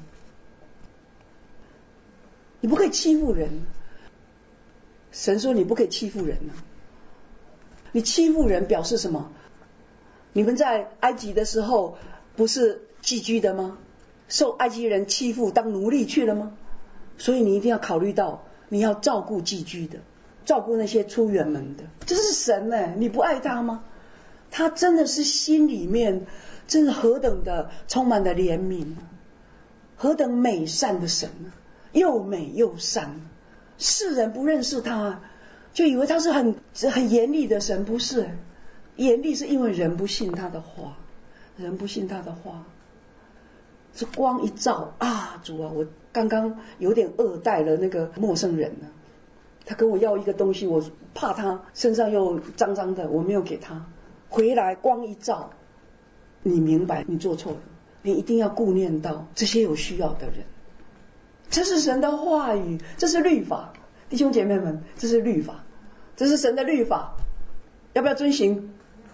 你不可以欺负人，神说你不可以欺负人啊。你欺负人表示什么？你们在埃及的时候不是寄居的吗？受埃及人欺负当奴隶去了吗？所以你一定要考虑到你要照顾寄居的，照顾那些出远门的，这是神呢、欸，你不爱他吗？他真的是心里面真的何等的充满了怜悯，何等美善的神，又美又善，世人不认识他，就以为他是很很严厉的神，不是，严厉是因为人不信他的话，人不信他的话。这光一照啊，主啊，我刚刚有点恶待了那个陌生人了， 他跟我要一个东西，我怕他身上又脏脏的，我没有给他。回来光一照，你明白你做错了，你一定要顾念到这些有需要的人。这是神的话语，这是律法，弟兄姐妹们，这是律法，这是神的律法，要不要遵行？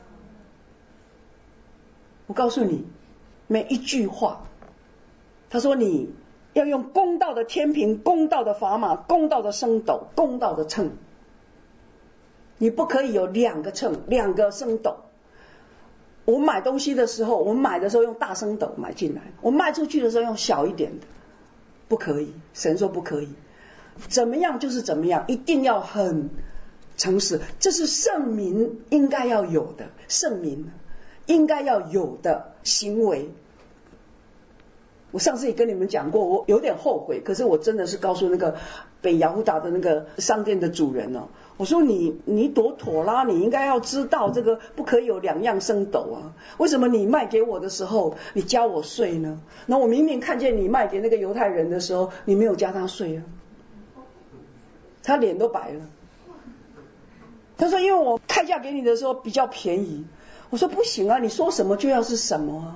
我告诉你，每一句话，他说你要用公道的天平、公道的砝码、公道的升斗、公道的秤，你不可以有两个秤、两个升斗。我买东西的时候，我买的时候用大升斗买进来，我卖出去的时候用小一点的，不可以。神说不可以，怎么样就是怎么样，一定要很诚实，这是圣民应该要有的，圣民应该要有的行为。我上次也跟你们讲过，我有点后悔，可是我真的是告诉那个北雅虎达的那个商店的主人哦，我说你你多妥啦，你应该要知道这个不可以有两样升斗啊，为什么你卖给我的时候你加我税呢？那我明明看见你卖给那个犹太人的时候你没有加他税啊，他脸都白了。他说因为我开价给你的时候比较便宜，我说不行啊，你说什么就要是什么啊。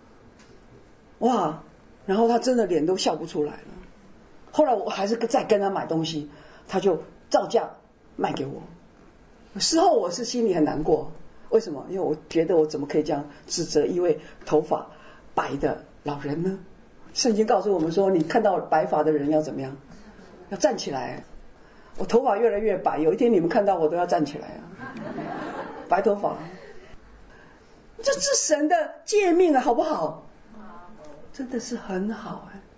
哇，然后他真的脸都笑不出来了。后来我还是再跟他买东西，他就照价卖给我。事后我是心里很难过，为什么？因为我觉得我怎么可以这样指责一位头发白的老人呢？圣经告诉我们说，你看到白发的人要怎么样？要站起来。我头发越来越白，有一天你们看到我都要站起来啊！白头发，这是神的诫命啊，好不好？真的是很好哎。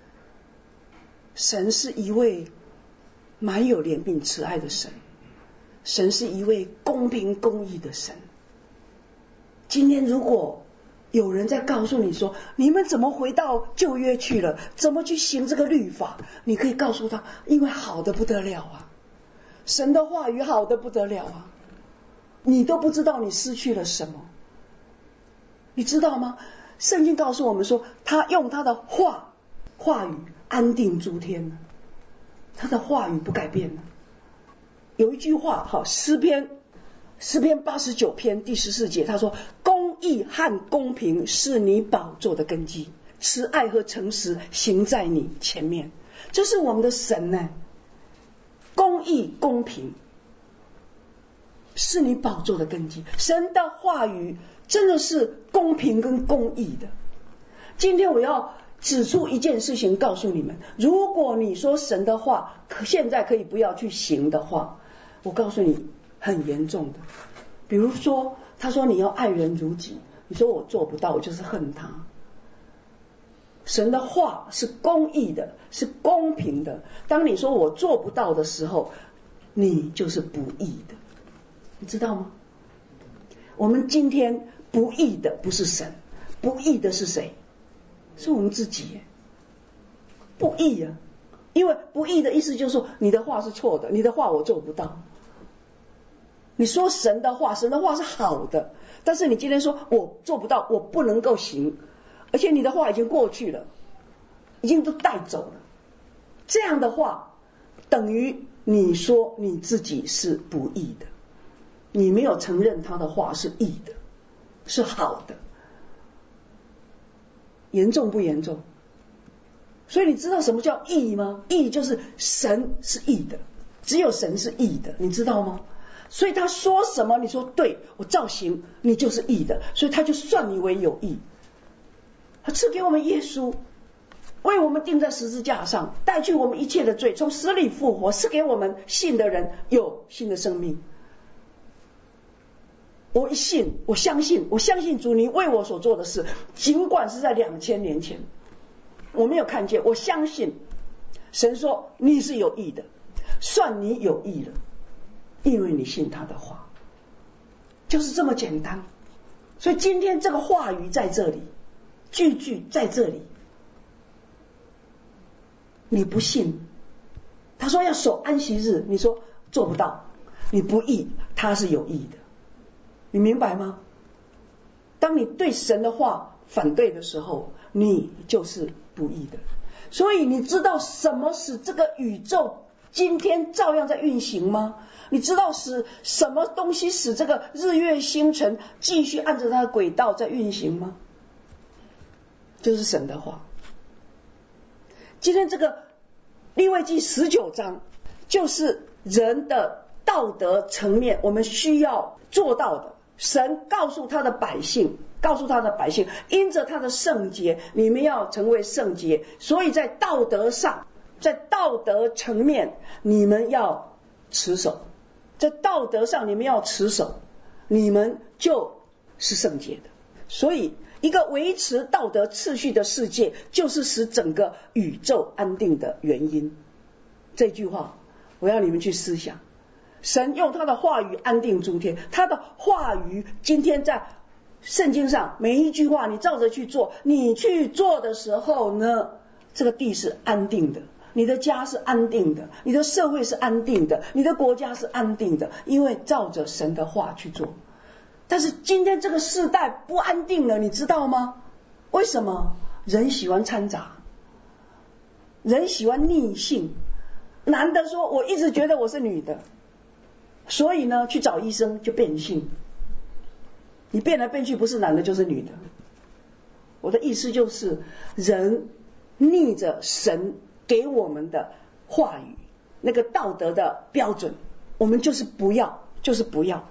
神是一位蛮有怜悯慈爱的神，神是一位公平公义的神。今天如果有人在告诉你说你们怎么回到旧约去了，怎么去行这个律法，你可以告诉他，因为好的不得了啊，神的话语好的不得了啊，你都不知道你失去了什么。你知道吗？圣经告诉我们说，他用他的话话语安定诸天，他的话语不改变。有一句话，好，诗篇诗篇八十九篇第十四节，他说公义和公平是你宝座的根基，慈爱和诚实行在你前面。这是我们的神呢，公义公平是你宝座的根基。神的话语真的是公平跟公义的。今天我要指出一件事情告诉你们，如果你说神的话现在可以不要去行的话，我告诉你很严重的。比如说他说你要爱人如己，你说我做不到，我就是恨他。神的话是公义的，是公平的，当你说我做不到的时候，你就是不义的，你知道吗？我们今天不义的不是神，不义的是谁？是我们自己。不义啊，因为不义的意思就是说你的话是错的，你的话我做不到。你说神的话，神的话是好的，但是你今天说我做不到，我不能够行，而且你的话已经过去了，已经都带走了，这样的话等于你说你自己是不义的，你没有承认他的话是义的，是好的。严重不严重？所以你知道什么叫义吗？义就是神是义的，只有神是义的，你知道吗？所以他说什么你说对，我照行，你就是义的，所以他就算你为有义。他赐给我们耶稣，为我们钉在十字架上，带去我们一切的罪，从死里复活，是给我们信的人有新的生命。我一信，我相信，我相信主你为我所做的事，尽管是在两千年前我没有看见，我相信神说你是有义的，算你有义了，因为你信他的话，就是这么简单。所以今天这个话语在这里，句句在这里，你不信，他说要守安息日，你说做不到，你不义，他是有义的，你明白吗？当你对神的话反对的时候，你就是不义的。所以你知道什么使这个宇宙今天照样在运行吗？你知道使什么东西使这个日月星辰继续按着它的轨道在运行吗？就是神的话。今天这个利未记十九章就是人的道德层面我们需要做到的。神告诉他的百姓，告诉他的百姓，因着他的圣洁，你们要成为圣洁，所以在道德上，在道德层面你们要持守，在道德上你们要持守，你们就是圣洁的。所以一个维持道德次序的世界，就是使整个宇宙安定的原因。这句话我要你们去思想，神用他的话语安定诸天，他的话语今天在圣经上每一句话你照着去做，你去做的时候呢，这个地是安定的，你的家是安定的，你的社会是安定的，你的国家是安定的，因为照着神的话去做。但是今天这个世代不安定了，你知道吗？为什么？人喜欢掺杂，人喜欢逆性。男的说我一直觉得我是女的，所以呢去找医生就变性，你变来变去不是男的就是女的。我的意思就是人逆着神给我们的话语，那个道德的标准，我们就是不要，就是不要。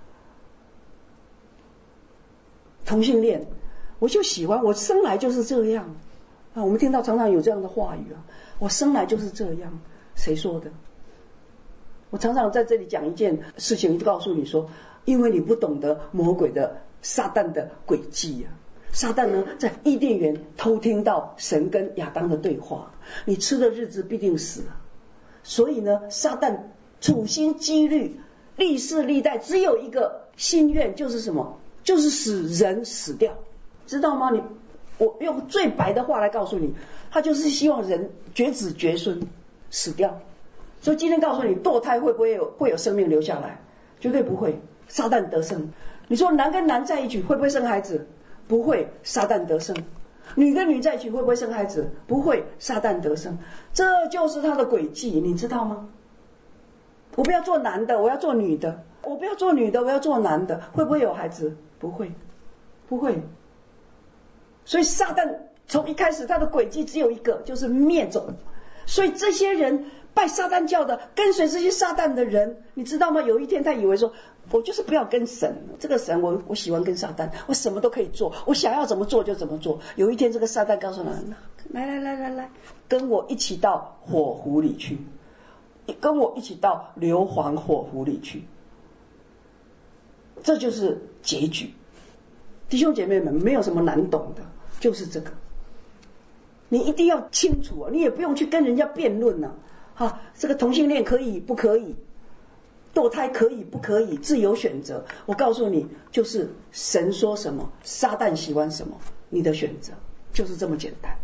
同性恋我就喜欢，我生来就是这样啊。我们听到常常有这样的话语啊，我生来就是这样，谁说的？我常常在这里讲一件事情，告诉你说，因为你不懂得魔鬼的撒旦的诡计啊。撒旦呢在伊甸园偷听到神跟亚当的对话，你吃的日子必定死啊。所以呢撒旦处心积虑，历世历代只有一个心愿，就是什么？就是使人死掉，知道吗？你我用最白的话来告诉你，他就是希望人绝子绝孙死掉。所以今天告诉你，堕胎会不会有会有生命留下来？绝对不会，撒旦得胜。你说男跟男在一起会不会生孩子？不会，撒旦得胜。女跟女在一起会不会生孩子？不会，撒旦得胜。这就是他的诡计，你知道吗？我不要做男的，我要做女的；我不要做女的，我要做男的，会不会有孩子？不会，不会。所以撒旦从一开始他的诡计只有一个，就是灭种。所以这些人拜撒旦教的，跟随这些撒旦的人，你知道吗？有一天他以为说，我就是不要跟神，这个神我我喜欢跟撒旦，我什么都可以做，我想要怎么做就怎么做。有一天这个撒旦告诉他，来来来来来，跟我一起到火湖里去，跟我一起到硫磺火湖里去。这就是结局。弟兄姐妹们，没有什么难懂的，就是这个。你一定要清楚啊，你也不用去跟人家辩论啊。哈，这个同性恋可以不可以？堕胎可以不可以？自由选择。我告诉你，就是神说什么，撒旦喜欢什么，你的选择就是这么简单，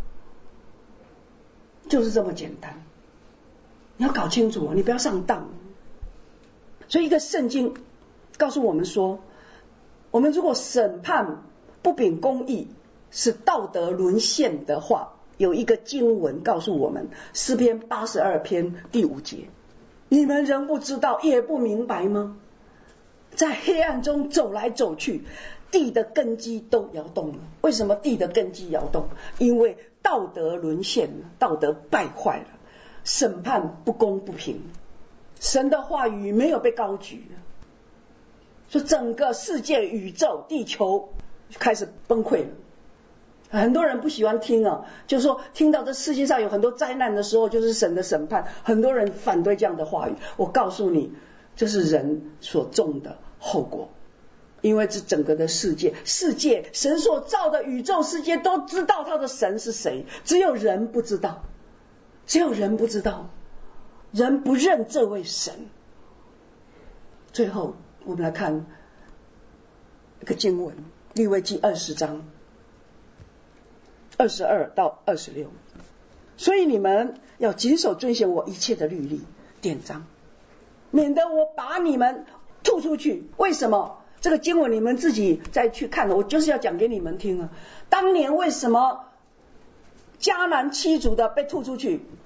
就是这么简单。你要搞清楚啊，你不要上当。所以一个圣经告诉我们说，我们如果审判不秉公义，使道德沦陷的话，有一个经文告诉我们，诗篇八十二篇第五节，你们仍不知道也不明白吗？在黑暗中走来走去，地的根基都摇动了。为什么地的根基摇动？因为道德沦陷了，道德败坏了，审判不公不平，神的话语没有被高举，所以整个世界、宇宙、地球开始崩溃了。很多人不喜欢听啊，就是说听到这世界上有很多灾难的时候，就是神的审判，很多人反对这样的话语。我告诉你，这是人所种的后果。因为这整个的世界，世界神所造的宇宙世界都知道他的神是谁，只有人不知道，只有人不知道，人不认这位神。最后我们来看一个经文，利未记二十章二十二到二十六。所以你们要谨守遵行我一切的律例典章，免得我把你们吐出去。为什么？这个经文你们自己再去看，我就是要讲给你们听啊。当年为什么迦南七族的被吐出去？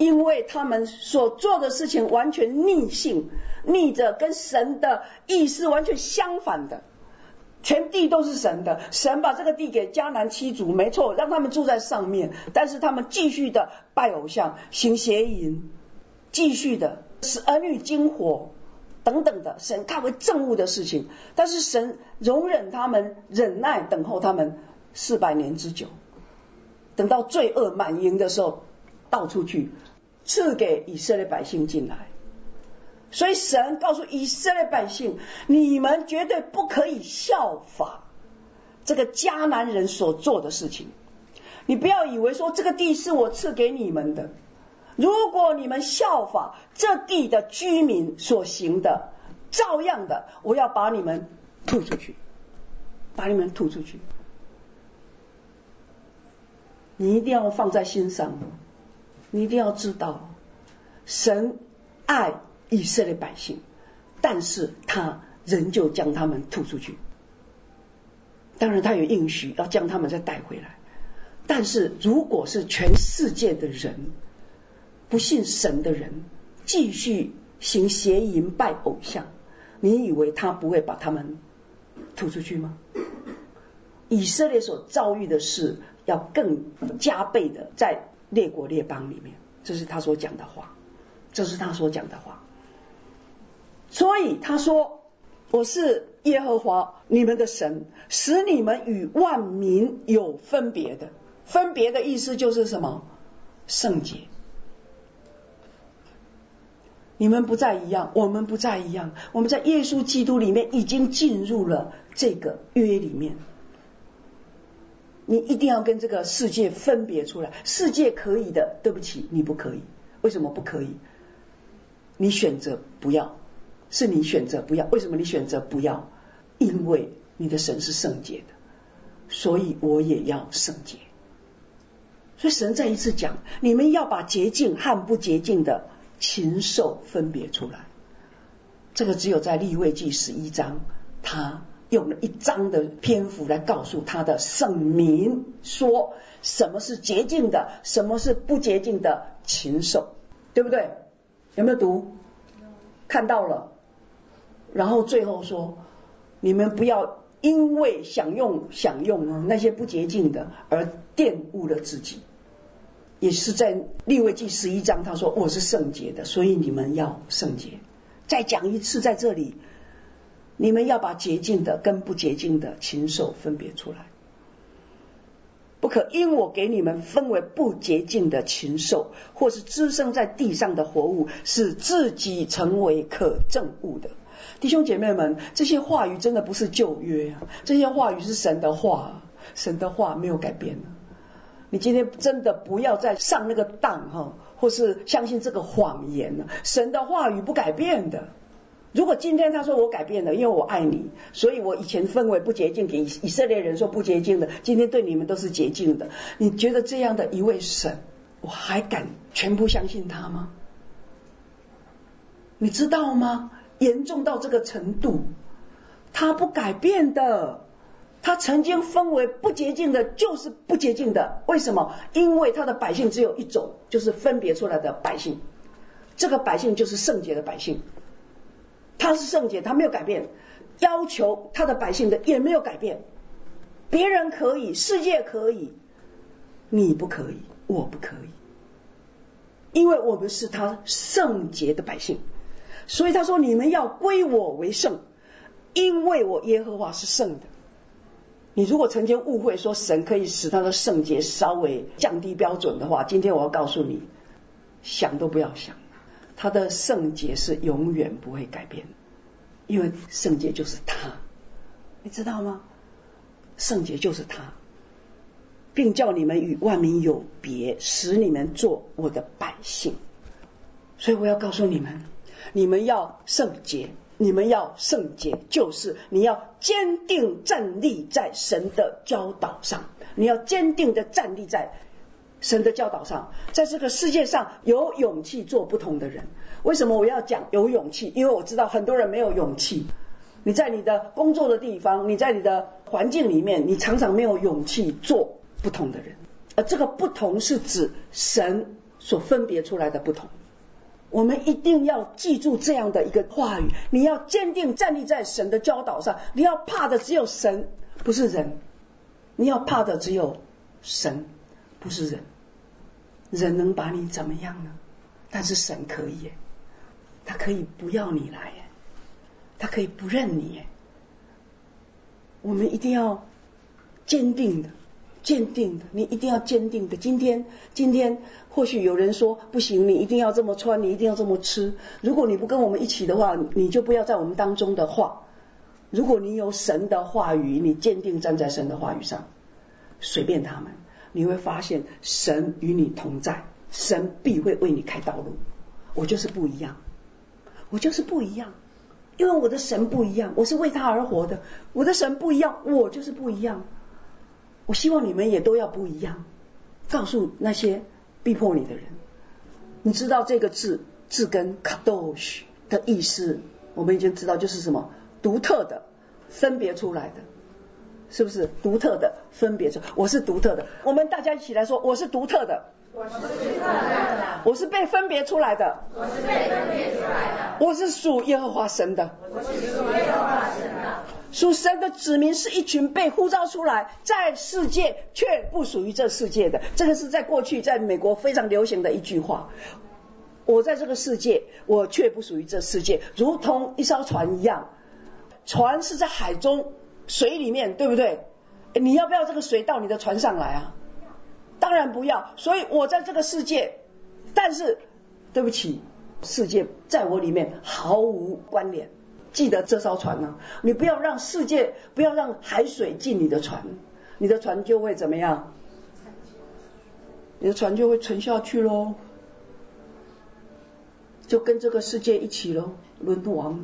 因为他们所做的事情完全逆性，逆着跟神的意思完全相反的。全地都是神的，神把这个地给迦南七族，没错，让他们住在上面，但是他们继续的拜偶像，行邪淫，继续的使儿女经火等等的，神看为憎恶的事情。但是神容忍他们，忍耐等候他们四百年之久，等到罪恶满盈的时候，倒出去赐给以色列百姓进来。所以神告诉以色列百姓，你们绝对不可以效法这个迦南人所做的事情。你不要以为说这个地是我赐给你们的，如果你们效法这地的居民所行的，照样的我要把你们吐出去，把你们吐出去。你一定要放在心上，你一定要知道，神爱以色列百姓，但是他仍旧将他们吐出去。当然他有应许要将他们再带回来，但是如果是全世界的人，不信神的人继续行邪淫拜偶像，你以为他不会把他们吐出去吗？以色列所遭遇的事要更加倍的在列国列邦里面，这是他所讲的话，这是他所讲的话。所以他说，我是耶和华你们的神，使你们与万民有分别的。分别的意思就是什么？圣洁。你们不再一样，我们不再一样，我们在耶稣基督里面已经进入了这个约里面。你一定要跟这个世界分别出来，世界可以的，对不起，你不可以。为什么不可以？你选择不要，是你选择不要。为什么你选择不要？因为你的神是圣洁的，所以我也要圣洁。所以神再一次讲，你们要把洁净和不洁净的禽兽分别出来。这个只有在利未记十一章，他用了一章的篇幅来告诉他的圣民，说什么是洁净的，什么是不洁净的禽兽，对不对？有没有读？看到了。然后最后说，你们不要因为享用享用那些不洁净的而玷污了自己。也是在利未记十一章，他说我是圣洁的，所以你们要圣洁。再讲一次，在这里你们要把洁净的跟不洁净的禽兽分别出来，不可因我给你们分为不洁净的禽兽，或是滋生在地上的活物，使自己成为可憎恶的。弟兄姐妹们，这些话语真的不是旧约啊，这些话语是神的话，神的话没有改变了。你今天真的不要再上那个当哈，或是相信这个谎言了。神的话语不改变的。如果今天他说我改变了，因为我爱你，所以我以前分为不洁净，给以色列人说不洁净的，今天对你们都是洁净的。你觉得这样的一位神，我还敢全部相信他吗？你知道吗？严重到这个程度，他不改变的。他曾经分为不洁净的就是不洁净的，为什么？因为他的百姓只有一种，就是分别出来的百姓，这个百姓就是圣洁的百姓。他是圣洁，他没有改变，要求他的百姓的也没有改变。别人可以，世界可以，你不可以，我不可以，因为我们是他圣洁的百姓。所以他说你们要归我为圣，因为我耶和华是圣的。你如果曾经误会说神可以使他的圣洁稍微降低标准的话，今天我要告诉你，想都不要想，他的圣洁是永远不会改变的，因为圣洁就是他，你知道吗？圣洁就是他，并叫你们与万民有别，使你们做我的百姓。所以我要告诉你们，你们要圣洁，你们要圣洁，就是你要坚定站立在神的教导上，你要坚定的站立在神的教导上，在这个世界上有勇气做不同的人。为什么我要讲有勇气？因为我知道很多人没有勇气。你在你的工作的地方，你在你的环境里面，你常常没有勇气做不同的人。而这个不同是指神所分别出来的不同。我们一定要记住这样的一个话语，你要坚定站立在神的教导上，你要怕的只有神，不是人，你要怕的只有神，不是人。人能把你怎么样呢？但是神可以耶，他可以不要你来耶，他可以不认你耶。我们一定要坚定的坚定的，你一定要坚定的。今天今天或许有人说不行，你一定要这么穿，你一定要这么吃，如果你不跟我们一起的话，你就不要在我们当中的话。如果你有神的话语，你坚定站在神的话语上，随便他们，你会发现神与你同在，神必会为你开道路。我就是不一样，我就是不一样，因为我的神不一样，我是为他而活的，我的神不一样，我就是不一样。我希望你们也都要不一样，告诉那些逼迫你的人。你知道这个字字根 kadosh 的意思，我们已经知道就是什么，独特的，分别出来的，是不是独特的分别出？我是独特的，我们大家一起来说，我是独特的， 我是独特的， 我是被分别出来的， 我是被分别出来的， 我是属耶和华神的， 我是属耶和华神的。 属神的子民是一群被呼召出来，在世界却不属于这世界的。这个是在过去在美国非常流行的一句话。我在这个世界，我却不属于这世界，如同一艘船一样，船是在海中水里面，对不对？你要不要这个水到你的船上来啊？当然不要。所以我在这个世界，但是对不起，世界在我里面毫无关联。记得这艘船啊，你不要让世界，不要让海水进你的船，你的船就会怎么样？你的船就会沉下去咯，就跟这个世界一起咯，沦亡了。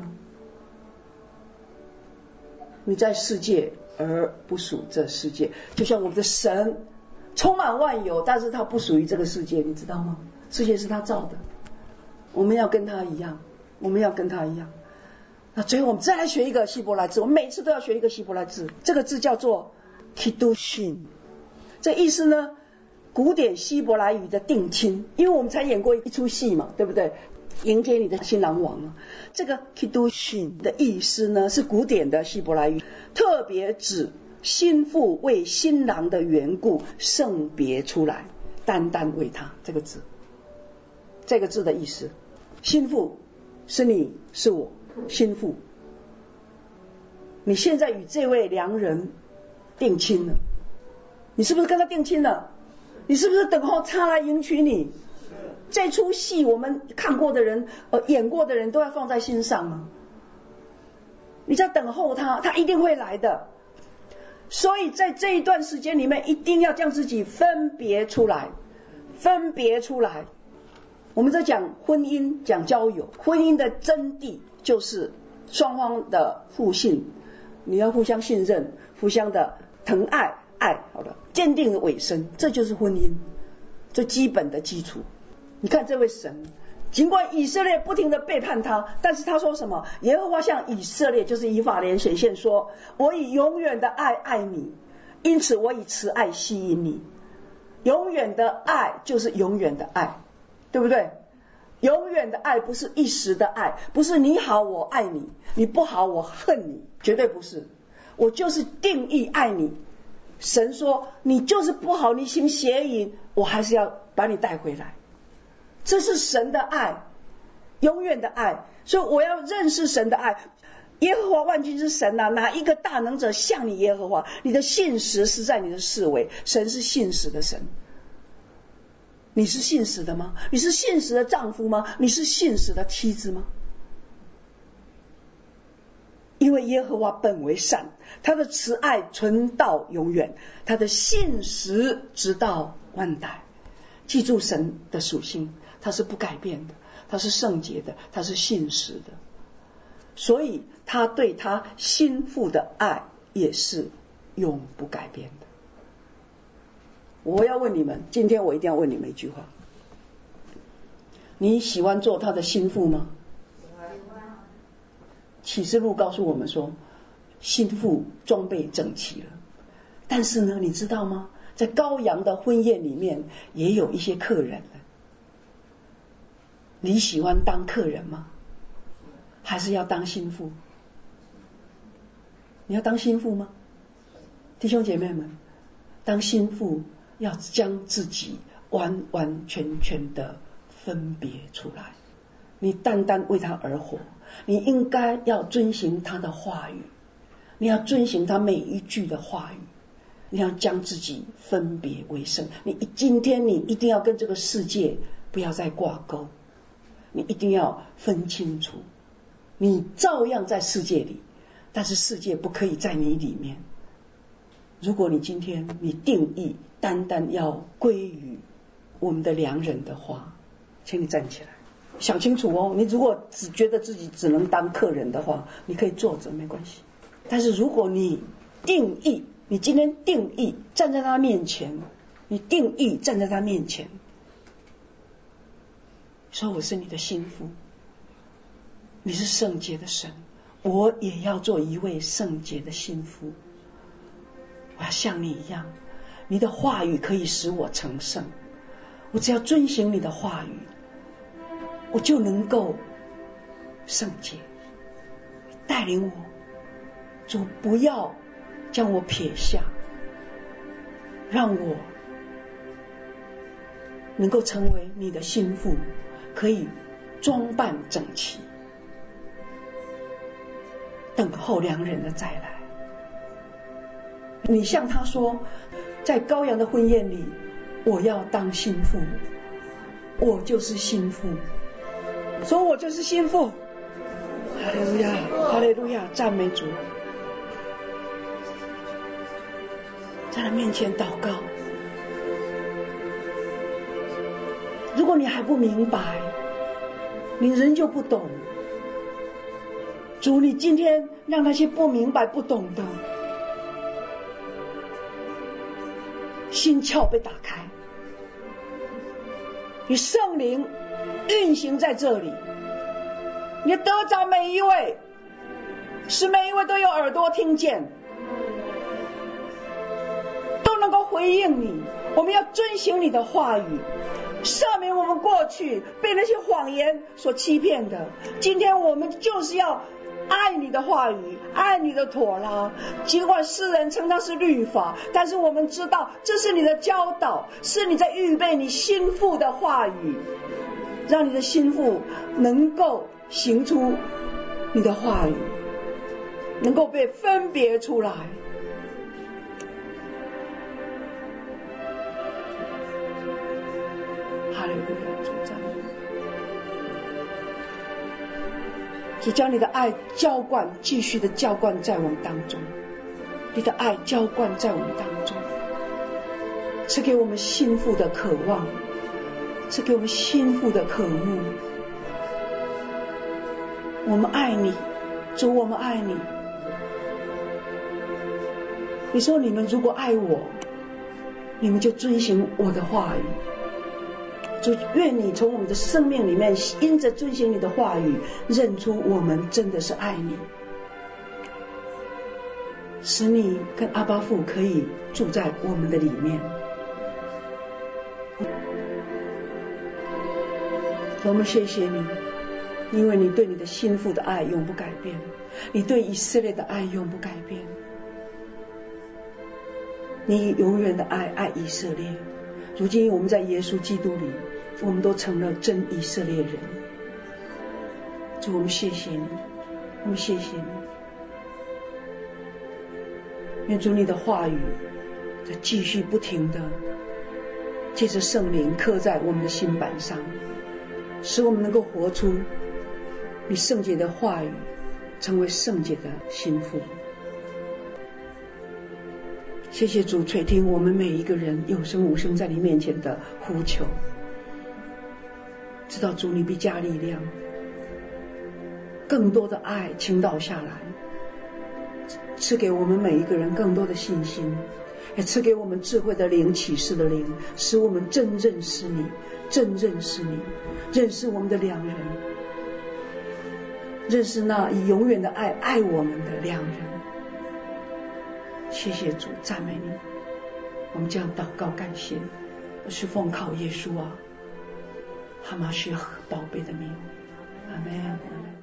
你在世界而不属这世界，就像我们的神充满万有，但是他不属于这个世界，你知道吗？世界是他造的，我们要跟他一样，我们要跟他一样。那最后我们再来学一个希伯来字，我们每次都要学一个希伯来字，这个字叫做 kiddushin。 这意思呢，古典希伯来语的定亲，因为我们才演过一出戏嘛，对不对？迎接你的新郎王啊。这个 kiddushin 的意思呢，是古典的希伯来语，特别指新妇为新郎的缘故圣别出来，单单为他。这个字，这个字的意思，新妇是你是我，新妇，你现在与这位良人定亲了，你是不是跟他定亲了？你是不是等候他来迎娶你？这出戏我们看过的人，呃，演过的人都要放在心上啊。你在等候他，他一定会来的。所以在这一段时间里面，一定要将自己分别出来，分别出来。我们在讲婚姻，讲交友，婚姻的真谛就是双方的互信，你要互相信任，互相的疼爱，爱好了，坚定的委身，这就是婚姻最基本的基础。你看这位神，尽管以色列不停的背叛他，但是他说什么？耶和华向以色列，就是以法莲显现说，我以永远的爱爱你，因此我以慈爱吸引你。永远的爱就是永远的爱，对不对？永远的爱不是一时的爱，不是你好我爱你，你不好我恨你，绝对不是。我就是定义爱你。神说你就是不好，你行邪淫，我还是要把你带回来。这是神的爱，永远的爱。所以我要认识神的爱。耶和华万军之神啊，哪一个大能者像你耶和华？你的信实是在你的四围，神是信实的神。你是信实的吗？你是信实的丈夫吗？你是信实的妻子吗？因为耶和华本为善，他的慈爱存到永远，他的信实直到万代。记住神的属性，他是不改变的，他是圣洁的，他是信实的，所以他对他心腹的爱也是永不改变的。我要问你们，今天我一定要问你们一句话，你喜欢做他的心腹吗？启示录告诉我们说，心腹装备整齐了，但是呢，你知道吗？在羔羊的婚宴里面也有一些客人了， 你喜欢当客人吗？还是要当心腹？你要当心腹吗？弟兄姐妹们，当心腹要将自己完完全全的分别出来，你单单为他而活，你应该要遵行他的话语，你要遵行他每一句的话语，你要将自己分别为圣。你今天你一定要跟这个世界不要再挂钩，你一定要分清楚，你照样在世界里，但是世界不可以在你里面。如果你今天你定义单单要归于我们的良人的话，请你站起来想清楚哦。你如果只觉得自己只能当客人的话，你可以坐着没关系，但是如果你定义，你今天定义站在他面前，你定义站在他面前说我是你的心腹，你是圣洁的神，我也要做一位圣洁的心腹，我要像你一样，你的话语可以使我成圣，我只要遵行你的话语，我就能够圣洁。带领我，主不要将我撇下，让我能够成为你的心腹，可以装扮整齐，等候良人的再来。你向他说，在羔羊的婚宴里，我要当心腹，我就是心腹，说我就是心腹。哈利路亚，哈利路亚，赞美主。在他面前祷告。如果你还不明白，你仍旧不懂，主，你今天让那些不明白不懂的心窍被打开，你圣灵运行在这里，你得着每一位，使每一位都有耳朵听见，都能够回应你。我们要遵行你的话语，赦免我们过去被那些谎言所欺骗的。今天我们就是要爱你的话语，爱你的妥拉。尽管世人称它是律法，但是我们知道这是你的教导，是你在预备你心腹的话语，让你的心腹能够行出你的话语，能够被分别出来。哈利路亚，主赞美，主将你的爱浇灌，继续的浇灌在我们当中，你的爱浇灌在我们当中，赐给我们心腹的渴望，赐给我们心腹的渴慕。我们爱你，主，我们爱你。你说你们如果爱我，你们就遵行我的话语。主，愿你从我们的生命里面因着遵行你的话语，认出我们真的是爱你，使你跟阿爸父可以住在我们的里面。我们谢谢你，因为你对你的心腹的爱永不改变，你对以色列的爱永不改变，你永远的爱爱以色列。如今我们在耶稣基督里，我们都成了真以色列人。主，我们谢谢你，我们谢谢你。愿主你的话语在继续不停的借着圣灵刻在我们的心板上，使我们能够活出你圣洁的话语，成为圣洁的心腹。谢谢主垂听我们每一个人有声无声在你面前的呼求，知道主你必加力量，更多的爱倾倒下来，赐给我们每一个人更多的信心，也赐给我们智慧的灵，启示的灵，使我们真认识你，真认识你，认识我们的良人，认识那以永远的爱爱我们的良人。谢谢主，赞美你。我们这样祷告感谢，我是奉靠耶稣啊， 哈马雪宝贝的名，阿门。